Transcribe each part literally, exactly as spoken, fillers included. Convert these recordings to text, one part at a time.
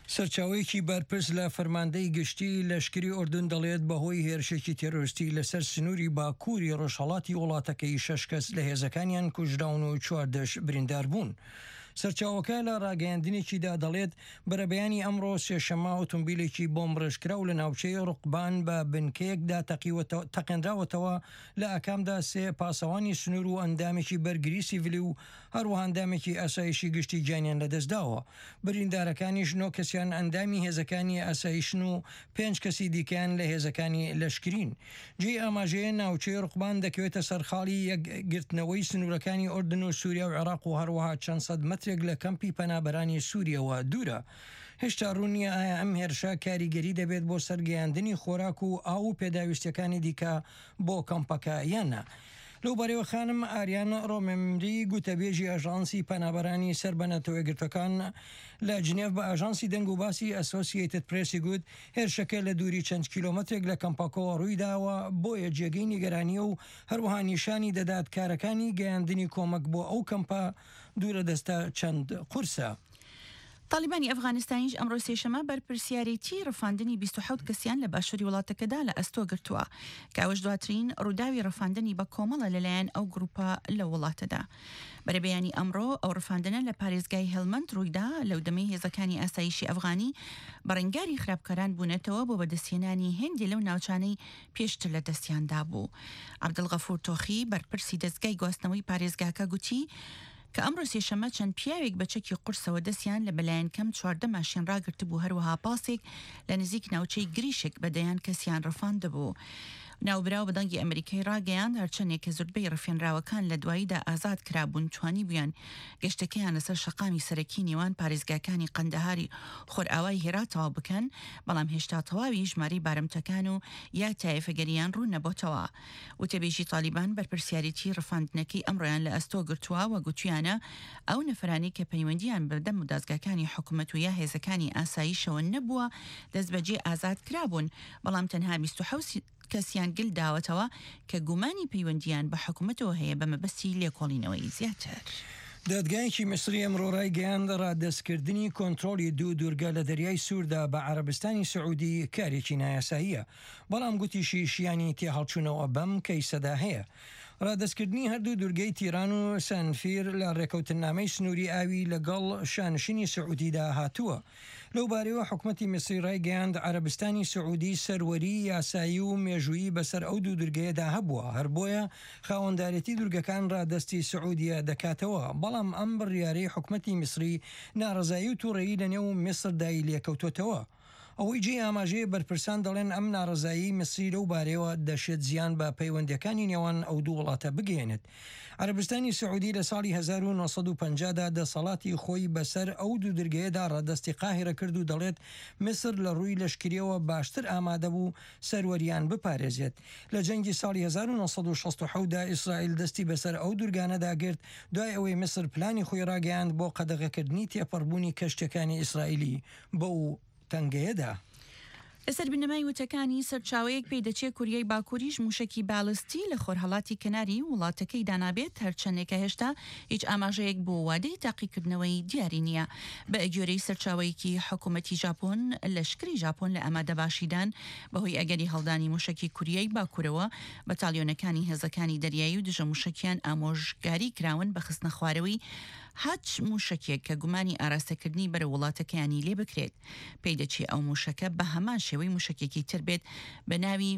سەرچاوەیەکی بەرپرس لە فەرماندەی گشتی لەشکری ئوردون دەڵێت بەهۆی هێرشێکی تێرۆریستی لەسەر سنووری باکووری ڕۆژهەڵاتی وڵاتەکەی شەش کەس لە هێزەکانیان کوژراون و چواردەش بریندار بوون. سەرچاوەکە لە ڕاگەیاندنێکیدا دەڵێت بەرەبەیانی ئەمڕۆ سێشەممە ئۆتۆمبیلێکی بۆمب ڕێژکراو لە ناوچەی ڕوقبان بە بنکەیەکدا تەقێنراوەتەوە لە ئاکامدا سێ پاسەوانی سنوور و ئەندامێکی بەرگری سیڤیلی و هەروەها ئەندامێکی ئاسایشی گشتی گیانیان لەدەستداوە. بریندارەکانیش نۆ کەسیان ئەندامی هێزەکانی ئاسایشن و پێنج کەسی دیکەیان لە هێزەکانی لەشکرین. جێی ئاماژەیە ناوچەی ڕوقبان دەکەوێتە سەرخاڵی یەکگرتنەوەی سنوورەکانی ئوردن و سووریا و عێراق و هەروەها چەند سەد مەترێک لە کەمپی پەنابەرانی سووریەوە دوورە. هێشتا ڕوونیە ئایا ئەم هێرشە کاریگەری دەبێت بۆ سەرگەیاندنی خۆراک و ئاو و پێداویستەکانی دیکە بۆ کەمپەکە یانە. لەو بەرەوە خانم ئاریان ڕۆمەمری گوتەبێژی ئاژانسی پەنابەرانی سەربەنەتەوە یەکگرتوەکان لە جنێڤ بە ئاژانسی دەنگ و باسی ئەسۆسیێتد پرێسی گوت هێرشەکە لە دووری چەند کیلۆمەترێک لە کەمپەکەوە ڕوویداوە بۆیە جێگەی نیگەرانیە و هەروەها نیشانی دەدات کارەکانی گەیاندنی کۆمەک بۆ ئەو کەمپە دوورە دەستە چەند قورسە. طالبانی ئەفغانستانیش ئەمڕۆ سێشەمە بەرپرسیارەتی ڕفاندنی بیست و حەوت کەسیان لە باشووری وڵاتەکەدا لە ئەستۆ گرتووە کاوەش دواترین ڕووداوی ڕفاندنی بە کۆمەڵە لەلایەن ئەو گروپە لە وڵاتەدا. بەرەبەیانی ئەمڕۆ ئەو ڕفاندنە لە پارێزگای هێڵمەند ڕوویدا لەو دەمەی هێزەکانی ئاسایشی ئەفغانی بەڕێنگاری خراپکاران بوونەتەوە بۆ بەدەستهێنانی هێندی لەو ناوچانەی پێشتر لە دەستیاندا بوو. عەبدڵغەفور تۆخی بەرپرسی دەستگای گواستنەوەی پارێزگاکە گوتی کە ئەمڕۆ سێشەمە چەند پیاوێک بە چەکی قورسەوە دەستیان لە بەلایەن کەم چواردە ماشین ڕاگرت بوو هەروەها پاسێک لە نزیک ناوچەی گریشێک بەدەیان کەسیان ڕەفاندەبوو. ناوبراو بەدەنگی ئەمریکای ڕاگەیان هەرچەندێک کە زۆربەی ڕفێنراوەکان لە دواییدا ئازاد کرابوون توانی بوویان گەشتەکەیان لەسەر شەقامی سەرەکی نێوان پارێزگاکانی قەندەهاری خۆرئاوای هێراتەوە بکەن بەڵام هێشتا تەواوی ژمارەی بارەمتەکان و یا تایفەگەریان ڕوو نەبۆتەوە. وتەبێژی طالیبان بەرپرسیارەتی ڕفاندنەکەی ئەمڕۆیان لە ئەستۆ گرتووە و گوتویانە ئەو نەفرانی کە پەیوەندیان بەدەم و دازگاکانی حکوومەت و یا هێزەکانی ئاساییشەوە نەبووە دەست بەجێ ئازاد کرابوون بەڵام تەنها بیست و حەوت کەسیان گل داوەتەوە کە گومانی پەیوەندیان بە حکوومەتەوە هەیە بە مەبەستی لێکۆڵینەوەی زیاتر. دادگایەکی میسری ئەمڕۆ ڕایگەیاند ڕادەستکردنی کۆنتڕۆلی دوو دوورگە لە دەریای سووردا بە عەرەبستانی سعودی کارێکی نایاساییە بەڵام گوتیشی شیانی تێهەڵچوونەوە بەم کەیسەدا هەیە. ڕادەستکردنی هەردوو دوورگەی تیران و سەنفیر لە ڕێکەوتنامەی سنووری ئاوی لەگەڵ شانشینی سعودیدا هاتووە. لەو بارەوە حکوومەتی میسری ڕایگەیاند عەرەبستانی سعودی سەروەری یاسایی و مێژوویی بەسەر ئەو دوو دوورگەیەدا هەبووە هەر بۆیە خاوەندارەتی دوورگەکان ڕادەستی سعودیە دەکاتەوە بەڵام ئەم بڕیارەی حکوومەتی میسری ناڕەزایی و تووڕەیی لەنێو میسردایی لێکەوتوتەوە. ئەوەی جێ ئاماژەیە بەرپرسان دەڵێن ئەم ناڕەزایی میسری لەو بارەوە دەشێت زیان بە پەیوەندەکانی نێوان ئەو دوو وڵاتە بگەێنێت. عەرەبستانی سعودی لە ساڵی هەزار و نۆ سەد و پەنجادا دەسەڵاتی خۆی بەسەر ئەو دوو دوورگەیەدا ڕادەستی قاهرە کرد و دەڵێت میسر لە ڕووی لەشکریەوە باشتر ئامادە بوو سەروەریان بپارێزێت. لە جەنگی ساڵی هەزار و نۆ سەد و شەست و حەوت دا ئیسرائیل دەستی بەسەر ئەو دوورگانەدا گرت دوای ئەوەی میسر پلانی خۆی ڕاگەیاند بۆ قەدەغەکردنی تێپەڕبوونی کەشتەکانی ئیسرائیلی بەو تەنگەیەدا. لەسەر بنەمای وتەکانی سەرچاوەیەک پێی دەچێت کوریای باکووریش موشکی باڵستی لە خۆرهەڵاتی کەناری وڵاتەکەی دانابێت هەرچەندێکە هێشتا هیچ ئاماژەیەک بۆ وادەی تاقیکردنەوەی دیاری نییە. بە ئەگوێرەی سەرچاوەیەکی حکوومەتی ژاپۆن لەشکری ژاپۆن لە ئەمادەباشیدان بەهۆی ئەگەری هەڵدانی موشکی کوریای باکوورەوە بەتالیۆنەکانی هێزەکانی دەریایی و دژە موشکیان ئامۆژگاری کراون بە خستنە خوارەوەی هەچ موشکێک کە گومانی ئاراستەکردنی بەرە وڵاتەکەیانی لێ بکرێت. پێی دەچێت ئەو موشەکە بە هەمان شێوەی موشکێکی تر بێت بە ناوی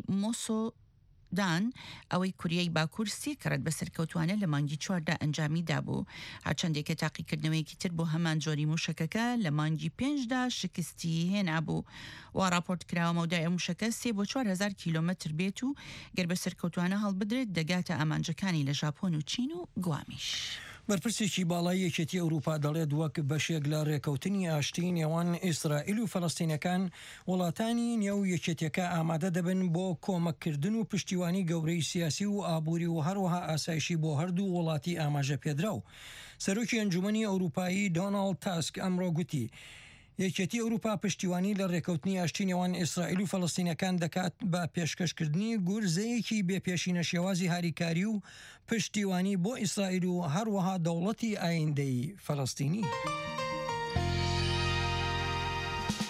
مۆسۆدان ئەوەی کوریای باکوور سێ کەڕەت بەسەرکەوتوانە لە مانگی چواردا ئەنجامی دابوو. هەرچەندێکە تاقیکردنەوەیەکی تر بۆ هەمان جۆری موشکەکە لە مانگی پێنجدا شکستی هێنابوو. وا راپۆرت کراوە مەودای موشەکە سێ بۆ چوار هەزار کیلۆمەتر بێت و گەر بەسەرکەوتوانە هەڵبدرێت دەگاتە ئامانجەکانی لە ژاپۆن و چین و گوامیش. بەرپرسێکی باڵای یەکێتی ئەوروپا دەڵێت وەک بەشێک لە ڕێکەوتنی ئاشتی نێوان ئیسرائیل و فەڵەستینەکان وڵاتانی نێو یەکێتیەکە ئامادە دەبن بۆ کۆمەککردن و پشتیوانی گەورەی سیاسی و ئابووری و هەروەها ئاسایشی بۆ هەردوو وڵاتی ئاماژە پێدراو. سەرۆکی ئەنجومەنی ئەوروپایی دۆناڵد تاسک ئەمڕۆ گوتی یەکێتی ئەوروپا پشتیوانی لە ڕێکەوتنی ئاشتی نێوان ئیسرائیل و فەڵەستینەکان دەکات بە پێشکەشکردنی گورزەیەکی بێپێشینە شێوازی هاریکاری و پشتیوانی بۆ ئیسرائیل و هەروەها دەوڵەتی ئایندەی فەڵەستینی.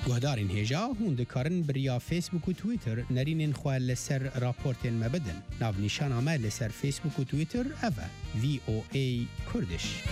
گهدارین هیجا هون دکارن بریا فیسبوک و تویتر نرینین خواه لسر راپورتین مبدن ناو نیشان آمه لسر فیسبوک و تویتر اوه وی او ای کردش.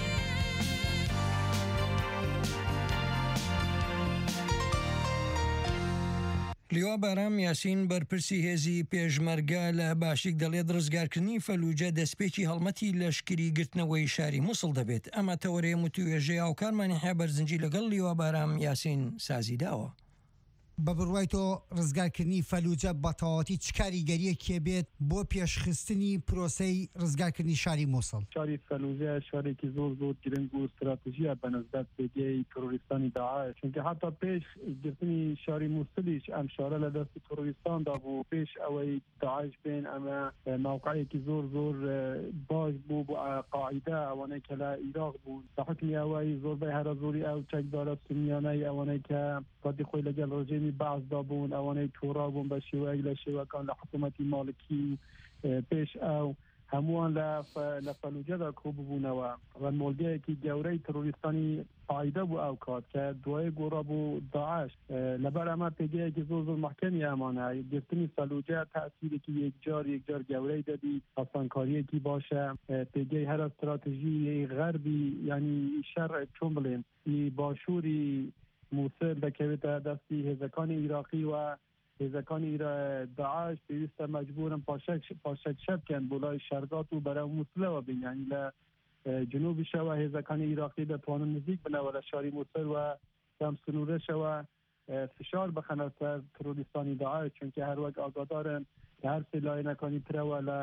لیوا بارام یاسین بەرپرسی هێزی پێشمەرگە لە باشیک دەڵێت ڕزگارکردنی فەلوجە دەستپێکی هەڵمەتی لەشکری گرتنەوەی شاری مووسڵ دەبێت. ئەمە تەوەرەیە وتوێژەی هاوکارمانی هەیە بەرزنجی لەگەڵ لیوا بارام یاسین سازی داوە. بە بڕوای تۆ ڕزگارکردنی فەلوجە بە تەواوەتی چ کاریگەریەکێ بێت بۆ پێشخستنی پرۆسەی ڕزگارکردنی شاری مووسڵ؟ شاری فەلوجە شارێکی زۆر زۆر گرنگ و استراتیژیە بەنسبەت پێگەی تۆریستانی داعش، چونکە حتا پێش گرتنی شاری مووسڵیش ئەم شارە لە دەستی تۆریستاندا بوو. پێش ئەوەی داعش بێن ئەمە موقعێکی زۆر زۆر باش بوو بۆ قاعیدە ئەوانەی کە لە عێراق بوو بە حکمی ئەوەی زۆربەی هەرە زۆری ئەو چەکدارە سونیانەی ئەوانەی کە پاتی خۆی لەگەڵ ڕژێمی بەعزدا بوون، ئەوانەی تووڕا بوون بە شێوەیەک لە شێوەکان لە حکوومەتی ماڵکی پێش ئەو هەمووان لە فەلوجەدا کۆ ببوونەوە. ڕەنمۆڵگەیەکی گەورەی تۆریستانی قاعیدە بوو ئەو کات کە دوای گۆڕا بوو داعش. لەبەر ئەمە پێگەیەکی زۆر زۆر محکەمی ئەمانە. گرتنی فەلوجە تەئسیرێکی یەکجار یەکجار گەورەی دەبی، ئاسانکاریەکی باشە. پێگەی هەر استراتیژی غەربی یعنی شەڕ چۆن بڵێن باشووری مووسڵ دەکەوێتە دەستی هێزەکانی عێراقی و هێزەکانی داعش پێویستە مەجبورن پاشەک شەر بکەن بۆ لای شەرگات و بەرەو مووسڵەوە بین، یعنی لە جنوبیشەوە هێزەکانی عێراقی دەتوانن نزیک بنەوە لە شاری مووسڵ و لەم سنوورەشەوە فشار بخەنە سەر تۆریستانی داعش، چونکە هەروەک ئاگادارن کە هەر سێ لایەنەکانی ترەوە لە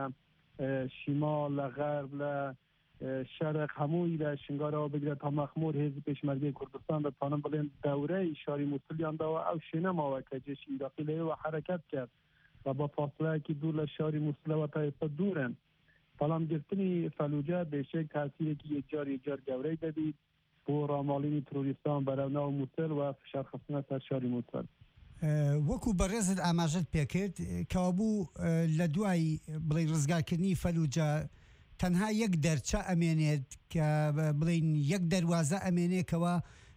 شیمال لە غەرب لە شەرق هەمووی لە شنگارەوە بگرێت تا مەخمور هێزی پێشمەرگەی کوردستان دەتوانن بڵێن دەورەی شاری مووسڵیانداوە ئەو شوێنە ماوە کە جێشی عێراقی لەوێوە حرەکەت کرد و بە فاصلەیەکی دوور لە شاری مووسڵەوە تا ئێستا دوورن. بەڵام گرتنی فەلوجە بێشێک تەئسیرێکی یەکجار یەکجار گەورەی دەبیت بۆ ڕاماڵینی تۆریستان بەرەو ناو مووسڵ و فشارخستنە سەر شاری مووسڵ. وەکو بەڕێزت ئاماژەت پێکرد کەوا بوو لە دوای بڵێ ڕزگارکردنی فەلوجە تەنها یەک دەرچە ئەمێنێت کە بڵین یەک دەروازە ئەمێنێکەوە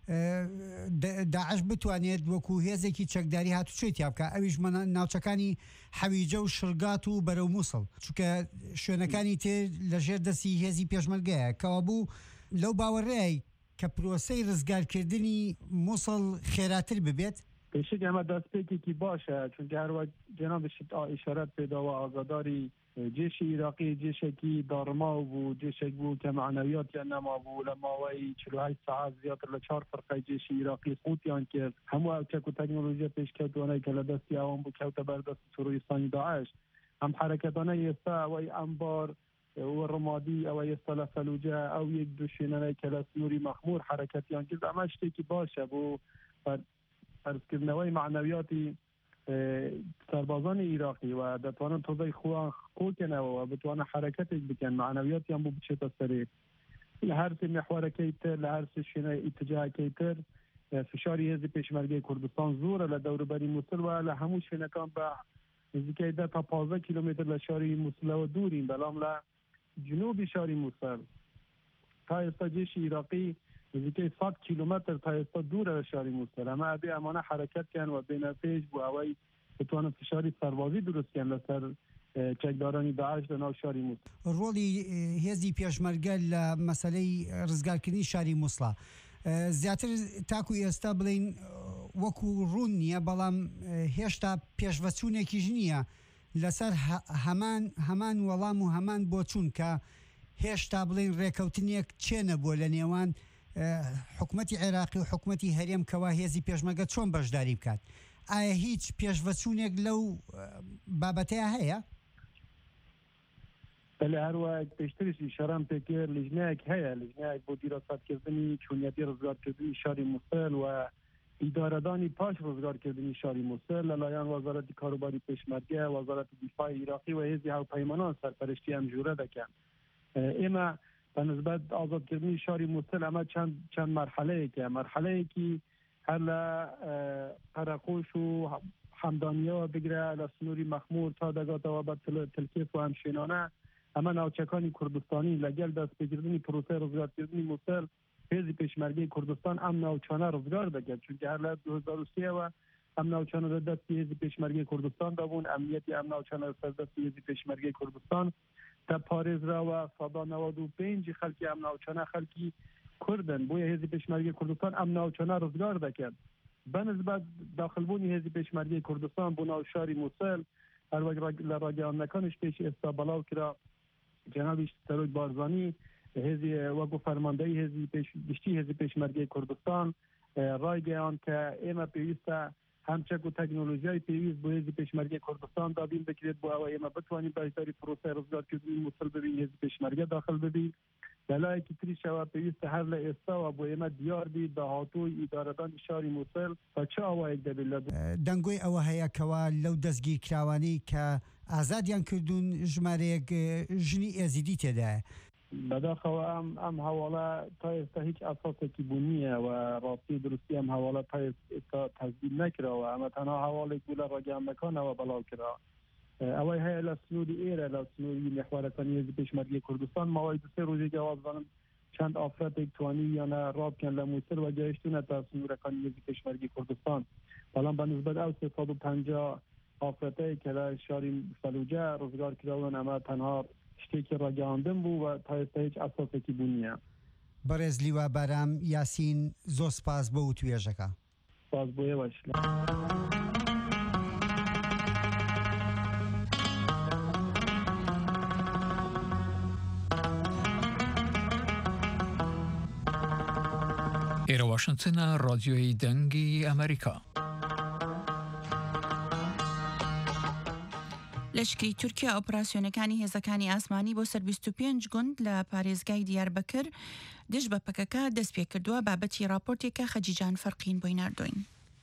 داعش بتوانێت وەکو هێزێکی چەکداری هاتوچێت یا بکە، ئەویش ناوچەکانی حەویجە و شڵگات و بەرەو مووسڵ، چونکە شوێنەکانی تر لەژێر دەستی هێزی پێشمەرگەیە. کەوا بوو لەو باوەڕێی کە پرۆسەی ڕزگارکردنی مووسڵ خێراتر ببێت. پێشێک ئەمە دەستپێکێکی باشە، چونکە هەروەک جەنابشت ئیشارەت پێداوە ئاگاداری جێشی عێراقی جێشێکی داڕماو بوو، جێشێک بوو کە معنەویاتیان نەما بوو. لە ماوەی چل و هەشت سەعات زیاتر لە چوار فەرقەی جێشی عێراقی سقووتیان کرد. هەموو ئەو تێک و تەکنۆلۆژیە پێشکەوتوانەی کە لە دەستی ئەوان بوو کەوتە بەردەستی تۆریستانی داعش. ئەم حرەکەتانە ئێستا ئەوەی ئەمبار و ڕمادی ئەوە ئێستا لە فەلوجە ئەو یەک دوو شوێنەی کە لە سنووری مەخمور حرەکەتیان کرد، ئەمە شتێکی باشە بۆ فەرزکردنەوەی معنەویاتی سەربازانی عێراقی و دەتوانن تۆزەی خۆیان خۆکەنەوە و بتوانە حرەکەتێک بکەن، معنەویاتیان بۆ بچێتە سەرێ. لە هەر سێ مێحوارەکەی تر لە هەر سێ شوێنە ئیتجاهەکەی تر فشاری هێزی پێشمەرگەی کوردستان زۆرە لە دەوروبەری مووسڵ و لە هەموو شوێنەکان بە نزیکەی دە تا پانزە کیلۆمتر لە شاری مووسڵەوە دوورین، بەڵام لە جنوبی شاری مووسڵ تا ئێستا جێشی عێراقی نزیکەی سەد کیلۆمتر تا ئێستا دوورە لە شاری مووسڵ. ئەمە ئەبێ ئەمانە حرەکەتکەن و بێنە پێش بۆ ئەوەی بتوانن فشاری سەربازی دروستکەن لەسەر چەکدارانی داعش لە ناو شاری مووسڵ. ڕۆڵی هێزی پێشمەرگە لە مەسەلەی ڕزگارکردنی شاری مووسڵە زیاتر تاکو ئێستا بڵین وەکو ڕوون نییە، بەڵام هێشتا پێشڤەچوونێکیش نییە لەسەر هەمان هەمان وەڵام و هەمان بۆچوون کە هێشتا بڵین ڕێکەوتنێک چێنە بۆ لە نێوان حکوومەتی عێراقی و حکوومەتی هەرێم کەوا هێزی پێشمەرگە چۆن بەشداری بکات. ئایا هیچ پێشڤەچوونێک لەو بابەتەیە هەیە؟ بەڵێ هەروە پێشتریشی شەرام پێکرد لیژنەیەک هەیە، لیژنەیەک بۆ دیراسەتکردنی چوونەتی ڕزگارکردنی شاری مووسڵ و ئیدارەدانی پاش ڕزگارکردنی شاری مووسڵ لەلایەن وەزارەتی کاروباری پێشمەرگە، وەزارەتی دیفاعی عێراقی و هێزی هاوپەیمانان سەرپەرشتی ئەم ژوورە دەکەن. ئێمە بەنسبەت ئازادکردنی شاری مووسڵ ئەمە چەند چەند مەرحەلەیەکە، مەرحەلەیەکی هەر لە قەرەقۆش و حەمدانیەوە بگرە لە سنووری مەخمور تا دەگاتەوە بە تلکێف و ئەم شوێنانە. ئەمە ناوچەکانی کوردستانی لەگەڵ دەستپێکردنی پرۆسەی ڕزگارکردنی مووسڵ حزب پشمرگی کردستان ام ناوچانه روزگار دکرد چون که هر لحظه دو هزار و سه و ام ناوچانه را دست حزب پشمرگی کردستان دابون امنیت ام ناوچانه را دست حزب پشمرگی کردستان تا پاریز را و سادا نود و پنج خلکی ام ناوچانه خلکی کردن بوی حزب پشمرگی کردستان ام ناوچانه روزگار دکرد بنسبت داخل بونی حزب پشمرگی کردستان بو ناو شاری موصل هر وقت لراجعان نکنش پیش استقبالاو کرا جناب سروج بارزانی حزب وقو فرماندهی حزب پیش گشتی حزب پشمرگی کردستان رای گیان که ایما پیوسته همچک و تکنولوژی پیوست با حزب پشمرگی کردستان دادیم بکرید با او ایما بتوانیم بهتری پروسه روزگار کردن موصل ببین حزب پشمرگی داخل ببین دلای که تری شوا پیوست هر لئستا و با ایما دیار بی دهاتوی ادارتان شاری موصل تا چه آوائک دبیلد دنگوی او هیا کوا لو دزگیر کراوانی که آزادیان کردون جمارک جنی ازیدی تده بداخل ام ام حواله تا است هیچ اساسی کی بونیه و راستی درستی ام حواله تا است تضمین نکره و اما تنها حواله گوله را جمع مکانه و بلاو کرا اوای های لسنوری ایره لسنوری محورتانی حزب پشمرگی کردستان موعد سه روزی جواز دادن چند آفراد اکتوانی یا نه راب کن لموسر و جایشتونه تا سنورکانی حزب پشمرگی کردستان حالا به نسبت او سیصد و پنجاه آفرادی که شاری فلوجه روزگار کردن اما تنها شتی که را جاندن بو و تا است هیچ اساسی کی بونیه برز لیوا برام یاسین زۆر سپاس بۆ وتوێژەکە سپاس بۆ ئێوەش ئێرە واشنگتنە ڕادیۆی دەنگی ئەمریکا. لەشکری تورکیا ئۆپراسیۆنەکانی هێزەکانی ئاسمانی بۆ سەر بیست و پێنج گوند لە پارێزگای دیاربەکر دژ بە پەکەکە دەست پێ کردووە بابەتی راپۆرتێکە خەجیجان فەرقین بۆی ناردوین.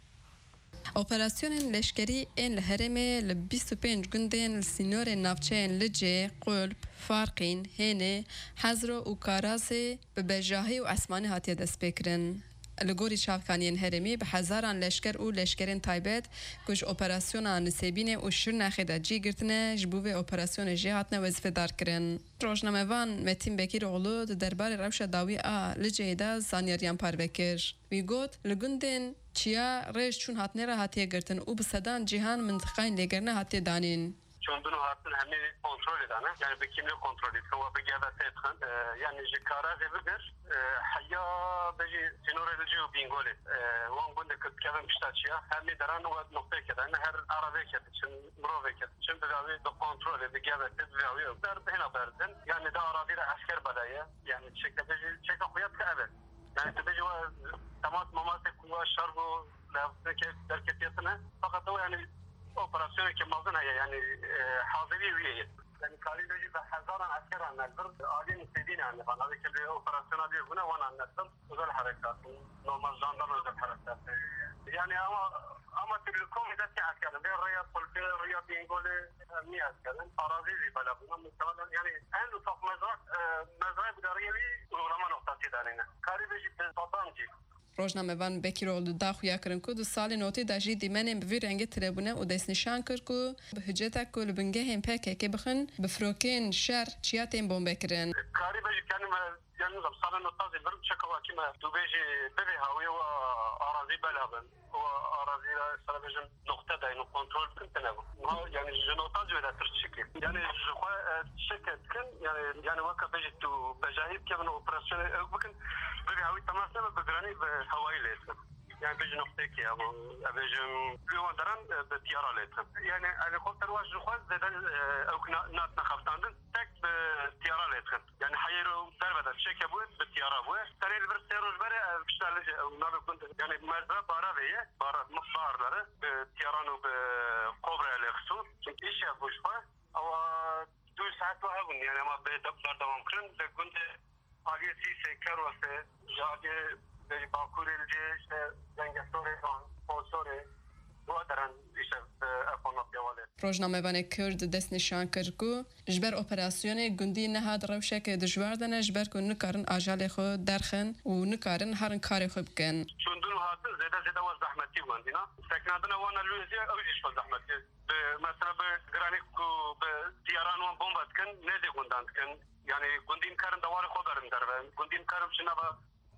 ئۆپەراسیۆنên leşkerî ên li Herêmê li bîst û pênc gundên li sînorên navçeyên Licê, Qulp, Farqîn, Hênê, Hezro û Karazê bi bejahî û esmanî hatiye destpêkirin. Li gorî çavkaniyên Herêmî bi hezaran leşker û leşkerên taybet ku ji operasyona Nisêbînê û Şirnexê de cî girtine ji bo vê operasyonê jê hatine wezîfedarkirin. Rojnamevan Metin Bekîroğlu di derbarê rewşa dawî a Liceyê de zanyariyan parve kir. Wî got li gundên çiya rêj çûn hatine re hatiye girtin û bi sedan cîhan mintiqayên lêgerine hatiye danîn. چوندن هاتن همه کنترل دانه یعنی به کیمی کنترلی که و به گذشته تدخن یعنی جکارات ببر حیا بجی سینور الجو بینگوله وان گنده که کدام بیشترچیا همه دران و نقطه کده نه هر عربه کده چون مروه کده چون بجاوی به کنترل به گذشته بجاوی در بهنا بردن یعنی دا عربی را عسكر بدایه یعنی چکه بجی چکه خویت که اول یعنی بجی و تمام مماسک و شرب و لفظه که در کتیتنه فقط هو یعنی operasyonu ki mazına yani hazırı üyeyi. Yani karidoji ve hazaran asker anlattır. Alin istediğini anlattır. Abi ki bir operasyona bir buna van anlattır. Özel harekat. Normal jandarma özel harekat. Yani ama ama türlü komidati askerin. Bir riyad polisi, riyad bingoli niye askerin? Arazi bala buna muhtemelen yani en ufak mezrak mezrak idariye bir uğrama noktası danine. Karidoji bir tatancı. Rojnamevan Bekîroğlu daxuya kirin ku du salê notê de jî dîmenên bi vî rengê tirebûne û destnîşan kir ku bi hicretek ku li bingehên P K K bixin bi firokên şer çiyatên bombe kirin. Karî bejî kenime yani salê notazê bir çekova kime tu bêjî bibê hawiye û arazî belabin û arazî ra sara bêjin nokte dayın û kontrol bikin tune bû. Yani ji notazê wê de tir çikî. Yani ji xwe çeke dikin yani yani weka bêjî tu bejahî bikevin operasyonê ew bikin bibê hawî temas nebe bi giranî bi hewayî lê dikin. Yani bêjî nokteyekî ya bu bêjin lêwan deran bi tiyara lê dikin. Yani helikopter wa ji xwe zêde ew natine xeftandin tek bi tiyara lê dikin. Yani heyêr û derbede çeke bû bi tiyara bû. Tenê li bir sê roj bere pişta li ew navê gund yani mezra bara vê ye bara baharları bi tiyaran û bi kobraya lê xistû. Çünkü iş ya bu ji xwe ew du saet wa hebûn yani ama bê berdewam kirin li gundê aliye sîsê ker weste ji aliyê Bakurê li işte Zengesorê Ponsorê wa deran işte ekonopya wale. Rojnamevanê Kurd destnîşan kir ku ji ber operasyonê gundî nehat rewşekê dijwar dene ji ber ku nikarin ajalê xwe derxin û nikarin herin karê xwe bikin. Çundun hatin zêde zêde we zehmetî wendîna. Teknadina wan lûzê ew jî ji zehmetî. Mesela bi giranî ku bi tiyaran wan bomba dikin nedê gundan dikin. Yani gundîn karin dewarê xwe berin derve. Gundîn karin çinava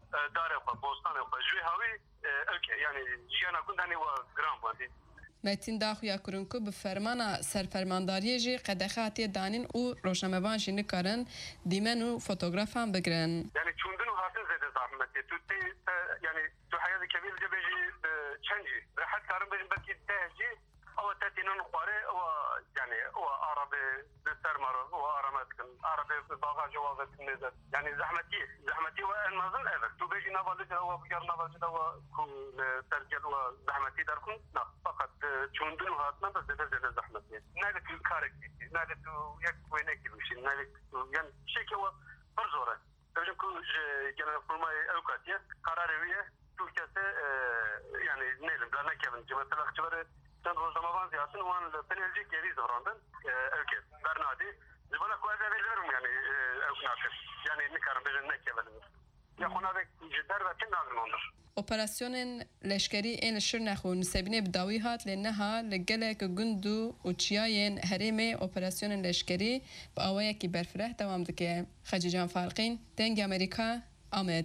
دار خو بوستان خو جوی هاوی اوکی یعنی جیانا گوندانی و گرام باندی متین داخویا کرونکو به فرمانا سرفرمانداری جی قدخاتی دانین او روشنموان جی نکارن دیمن و فوتوگراف هم بگرن یعنی چوندن و هاتن زیده زحمتی تو تی یعنی تو حیات کبیر جی بجی چنجی راحت کارم بجی بکی تهجی او تاتينون قاري او يعني او عربي بالسرمر او عرمتكن عربي باغا جوازات النزل يعني زحمتي زحمتي وان ما ظل اذا تو بيجي نافالج او بيار نافالج او كل ترجل وزحمتي داركم لا فقط تشوندن هاتنا بس ده زحمتي نالك الكارك نالك يك وينك مش نالك يعني شيء هو برزوره بجن كل جنا فما اوقاتيه قراريه تو كاسه يعني نيل بلا كيفن جماعه الاختبار Sen rozdamavan ziyatın olan penalcik yeri zavrandan ülke. Bernadi. Zibana kuadra veririm yani evknakır. Yani ne karım bejen ne kevelim. Ya kona ve cidder ve kim nazım ondur. Operasyonên leşkerî ên li Şirnexê û Nisebînê bi dawî hat lê niha li gelek gund û çiyayên herêmê operasyonên leşkerî bi awayekî berfireh dewam dike. Xecican Falqîn, Dengê Amerîka, Amed.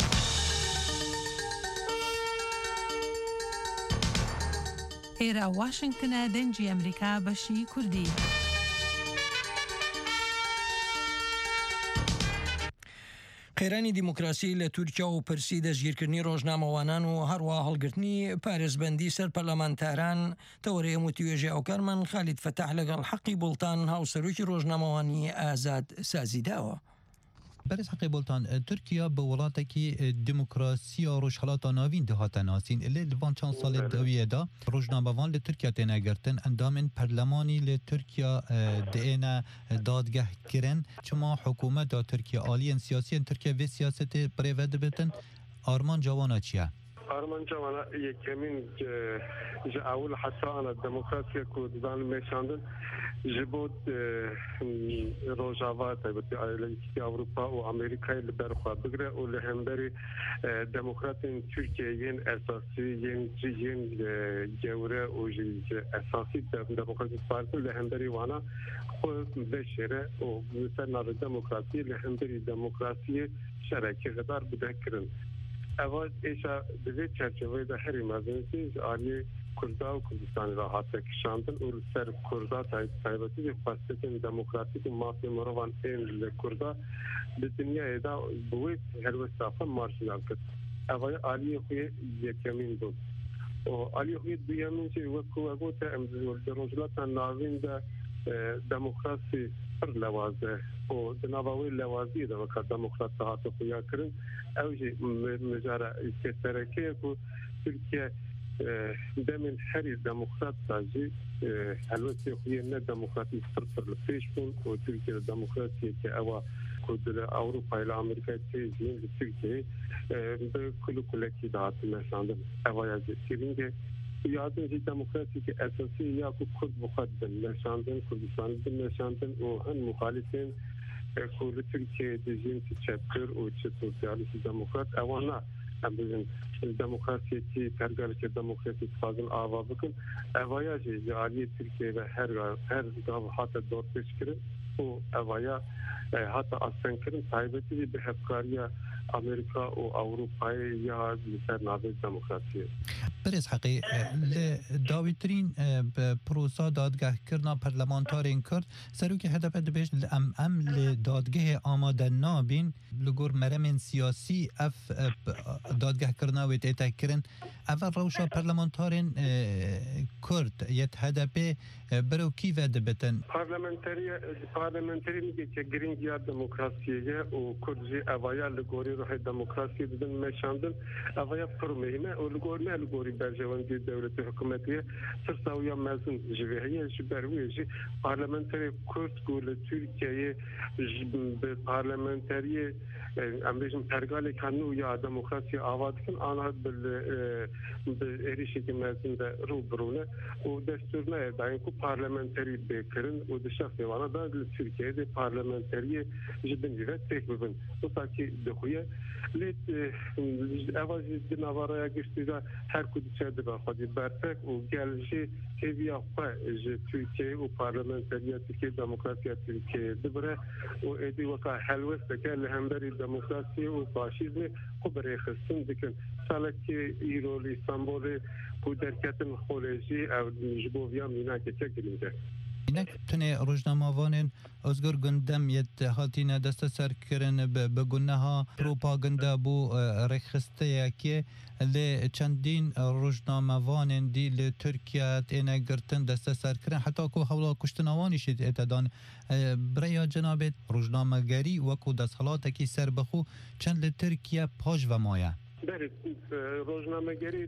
ئێرە واشنگتنە دەنجی ئەمریکا بەشی کوردی. قێرانی دیموکراسی لە تورکیا و پرسی دەستگیرکردنی ڕۆژنامەوانان و هەروە هەڵگرتنی پارێزبەندی سەر پەرلەمانتاران تەوەرەیە وتیوێژێ ئەوکارمان خالید فەتاح لەگەڵ حەقی بوڵتان هاوسەرۆکی ڕۆژنامەوانی ئازاد سازی داوە. برز حقی بولتان ترکیا به ولاتکی دموکراسی و روشحالات ناوین دهات ناسین لی دوان چند سال دویه دا روزنامه‌وان لی ترکیا تینه گرتن اندامن پرلمانی لی ترکیا دینه دادگه کرن چما حکومت دا ترکیا آلین سیاسی ترکیا و سیاست پریود بتن آرمان جوانا چیه؟ آرمان جوانا یکمین جه اول حتی آن دموکراسی کردستان میشاندن جبود روجاوا تبعی ایالتی اروپا و آمریکا لبرخوا بگره و لهمبری دموکراتین ترکیه اساسی ین جین جوره و اساسی دموکراسی پارتی لهمبری وانا خود بشره و مثل نار دموکراسی لهمبری دموکراسی شرکی قدار بده کرن. اول ایشا به چرچوبه ده هری مزنی آلی کردا و کردستان را حتی کشاندن و سر کردا تایباتی به فاستکن دموکراتیک مافی مروان این کردا به دنیا ایدا بوید هر وستافه مارشنال کرد. اول آلی خوی یکمین بود. و آلی خوی دویمین چه وقت وقت امروز درونجلات ناوین ده دموکراسی پر لوازه و دنابوی لوازی ده وقت دموکرات هاتو خویا کرن اوجی مجاره کترکیه کو ترکیه دمن هری دموکرات تاجی البته خوی نه دموکراتی پر پر پیش کن و ترکیه دموکراسی که اوا کود اروپا و آمریکا تیزین ترکیه به کل کلکی داد مثلا اوا از سرینگه یادم که دموکراسی که اساسی یا کو خود مقدم نشاندن کردستان نشاندن و هم مخالفین کل ترکیه دیجین چپتر و چه سوسیالیست دموکرات اوانا هم بزن دموکراسی که ترگال که دموکراسی فاضل آوا بکن اوایا جالی ترکیه و هر هر گام حتی دور پیش کرد و اوایا حتی اصلا کرد تایبتی به هفکاریا امریکا و اروپا یا مثل ناوی دموکراسی. برز حقی داویترین پروسا دادگاه کرنا پرلمانتارین کرد سرو که هدف دبیش ام ام لدادگاه آماده نابین لگور مرمین سیاسی اف دادگاه کرنا و تیتا کرن اول روشا پرلمانتارین کرد یت هدف برو کی وده بتن پارلمانتری پارلمانتری میگه که گرینگ یا دموکراسیه و کردجی اوایا لگوری روح دموکراسی بدن میشاندن اوایا پرمهمه و لگور نه لگوری برجواندی دولت حکومتیه سرساویا مزن جوهیه جبرویه پارلمانتری کرد گول ترکیه به پارلمانتری امریکن پرگال کانو یا دموکراسی آواد کن آنها بل به ایریشی که مزن ده رو برونه و دستورنا داین کو پارلمانتری بکرن و دشاف دیوانا دا ترکیه ده پارلمانتری جدن جوه تک ببن و تاکی دخویه لێت ئەوازی دناوارەیە گشتیدا هەر کودچە دبا خودی بەرتەک و گەلژێ هێویا خۆ ji Türkiye û parlamenteriya Türkiye Demokrasiya Türkiye dibire û êdî weka helwesteke li hemberî demokrasiyê û faşîzmê xwe birêxistin dikin. Salekê îro li İstanbolê ku derketin xolêjî ew ji bo viya mînakeke girîng e. اینا تنه روزنامه‌وان ازگر گندم یت هاتینه دست سرکرن به گناه ها پروپاگاندا بو رخصته یکی ل چندین روزنامه‌وان دی ل ترکیه اینا گرتن دست سرکرن حتی کو حولا کشتنوانی شد اتدان برای جناب روزنامه‌گری و کو دستحالات کی سر بخو چند ل ترکیه پاش و مایه بله روزنامه‌گری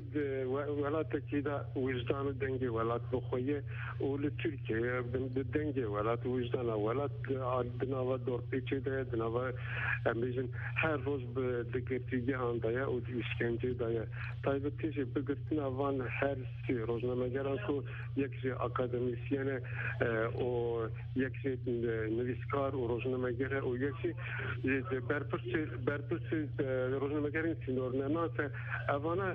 ولاتی دا وجدان دنگی ولات بخویه اول ترکیه دنگی ولات وجدان ولات دنوا دور پیچه ده دنوا امیزن هر روز به دگرتیگه آندایا و işkence daya taybetici bugün avan her si روزنامه‌گران کو یک سی akademisyene o یک سی نویسکار و روزنامه‌گر و یک سی برپرسی برپرسی روزنامه‌گران سینور ناسه اوانا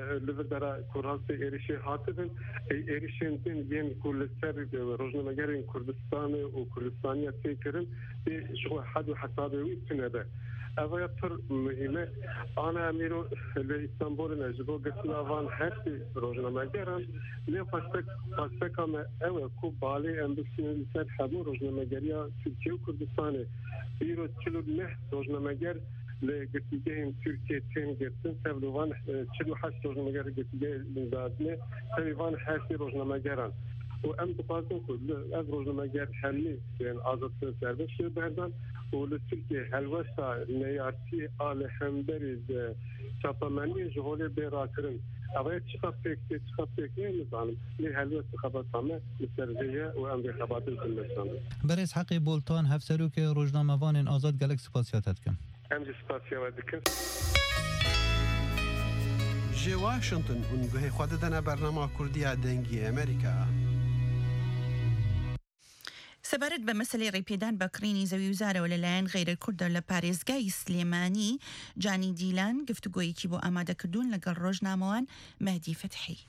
لبدرا کوراسته ایریشی هاتبن ایریشندین ین کل سر روزنامه‌گران کردستان و کردستانیا فکرن به شو حد و حساب ویتنه به اویا پر مهمه آن امیرو ل استانبول نجبو گفتن وان هر روزنامه‌گران لی پاستک پاستک ام او کو بالی امبسین سر حبو روزنامه‌گریا ترکیه و کردستان ایرو چلو نه روزنامه‌گر لگرتیگه ترکیه تیم گرتن سبلوان چلو هشت روزنامه‌گر گرتیگه دادنه سبلوان هشت روزنامه‌گران و ام دپارتمان کل از روزنامه‌گر همی یعنی آزادی سربست شده بردن و لترکیه هلوسا نیارتی آل همبری چاپمانی جهول بیراکرن اوه چقدر فکر چقدر فکر نمی‌دانم لی هلوس خبر تامه مسرجیه و ام به خبرات زمستان برای حقی بولتان هفسرو که روزنامه‌وان آزاد گلک سپاسیاتت کن ام سپاسیات دکن جی واشنطن هون به خود دنا برنامه کردی دنگی امریکا سەبارەت بە مەسلەی ڕێپێدان بەکڕینی زەوی وزارەوە لەلایەن غیرە کوردە لە پارێزگای سلێمانی جانی دیلان گفتوگۆیەکی بۆ ئامادەکردوون لەگەڵ ڕۆژنامەوان مەهدی فتحی.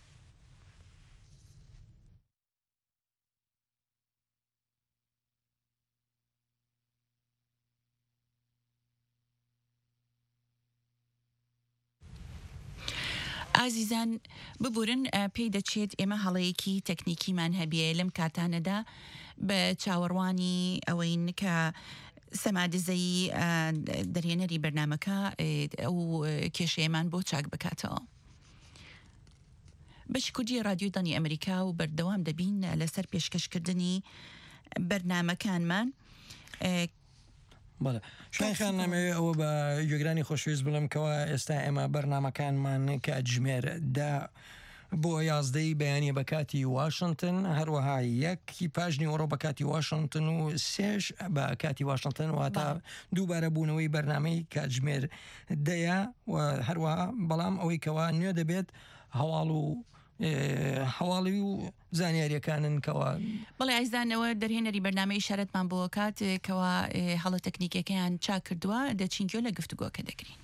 ئازیزان ببورن پێی دەچێت ئێمە هەڵەیەکی تەکنیکیمان هەبیە لەم کاتانەدا بە چاوەڕوانی ئەوەین کە سەمادزەی دەرێنەری بەرنامەکە ئەو کێشەیەمان بۆ چاک بکاتەوە. بەشی کوردی رادیۆی دانی ئەمریکا و بەردەوام دەبین لەسەر پێشکەشکردنی بەرنامەکانمان. بەڵێ شایخان نامەوێت ئەوە بە گوێگرانی خۆشویست بڵم کەەوە ئێستا ئێمە بەرنامەکانمان کە ئەجمێردا بۆ یازدەی بەیانی بە کاتی واشنگتن هەروەها یەکی پاژنی ئەوڕۆ بە کاتی واشنگتن و سێش بە کاتی واشنگتن واتە دووبارە بوونەوەی بەرنامەی کاتژمێر دەیە و هەروەها بەڵام ئەوەی کەوا نوێ دەبێت هەواڵ و حواڵی و زانیاریەکانن کەوا بەڵێ ئایزانەوە دەرهێنەری بەرنامەی شارەتمان بۆ کات کەوا هەڵە تەکنیکەکەیان چاک کردووە دەچینکیۆ لە گفتوگۆکە دەگرین.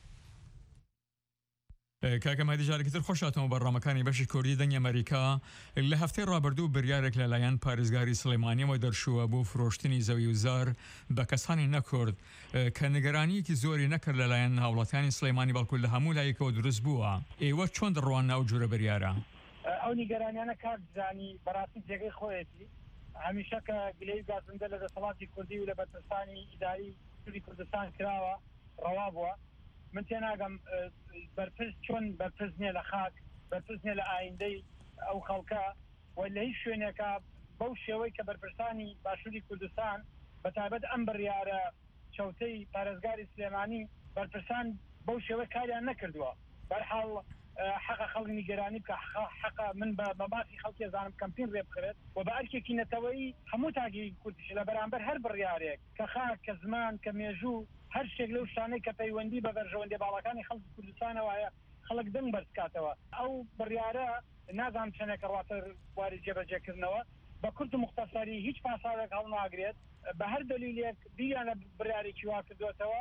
کاکە مادی جارێکتر خۆشاتەوە بەڕامەکانی بەشی کوردی دەنگی ئەمریکا لە هەفتەی ڕابردوو بریارێک لەلایەن پارێزگاری سلێمانیەوە دەرچووە بۆ فرۆشتنی زەوی وزار بە کەسانی نەکورد کە نیگەرانیەکی زۆری نەکرد لەلایەن هاوڵاتیانی سلێمانی بەڵکو لە هەموو لایەکەوە دروست بووە. ئێوە چۆن دڕوانە ئەو جوورە بریارە؟ ئەو نیگەرانیانە کات زانی بەڕاستی جێگەی خۆیەتی هەمیشە کە گلەی گازندە لە دەسەڵاتی کوردی و لە بەرپرسانی ئیداری سووری کوردستان کراوە ڕەوا بووە. من تێناگەم بەرپرس چۆن بەرپرس نیە لە خاک بەرپرس نیە لە ئایندەی ئەو خەڵکە و لە هیچ شوێنێکە بەو شێوەی کە بەرپرسانی باشووری کوردستان بەتایبەت ئەم بڕیارە چەوتەی پارێزگاری سلێمانی بەرپرسان بەو شێوەی کاریان نەکردووە. بەرحاڵ حەقە خەڵک نیگەرانی بکە حەقە من بە مەباسی خەڵکی زانم کەمپین ڕێ بکرێت و بە ئەرکێکی نەتەوەیی هەموو تاگیری کوردیش لە بەرامبەر هەر بڕیارێک کە خاک کە زمان کە مێژوو هەر شتێک لەو شانەی کە پەیوەندی بە بەرژەوەندێ باڵەکانی خەڵکی کوردستانەوەیە خەڵک دەنگ بەرزکاتەوە. ئەو بڕیارە نازانم چەندێکە ڕاتە واری جێبەجێکردنەوە بە کورت و مختصری هیچ پاساوێک هەڵ ناگرێت بە هەر دەلیلێک بیریانە بڕیارێکی وا کردوێتەوە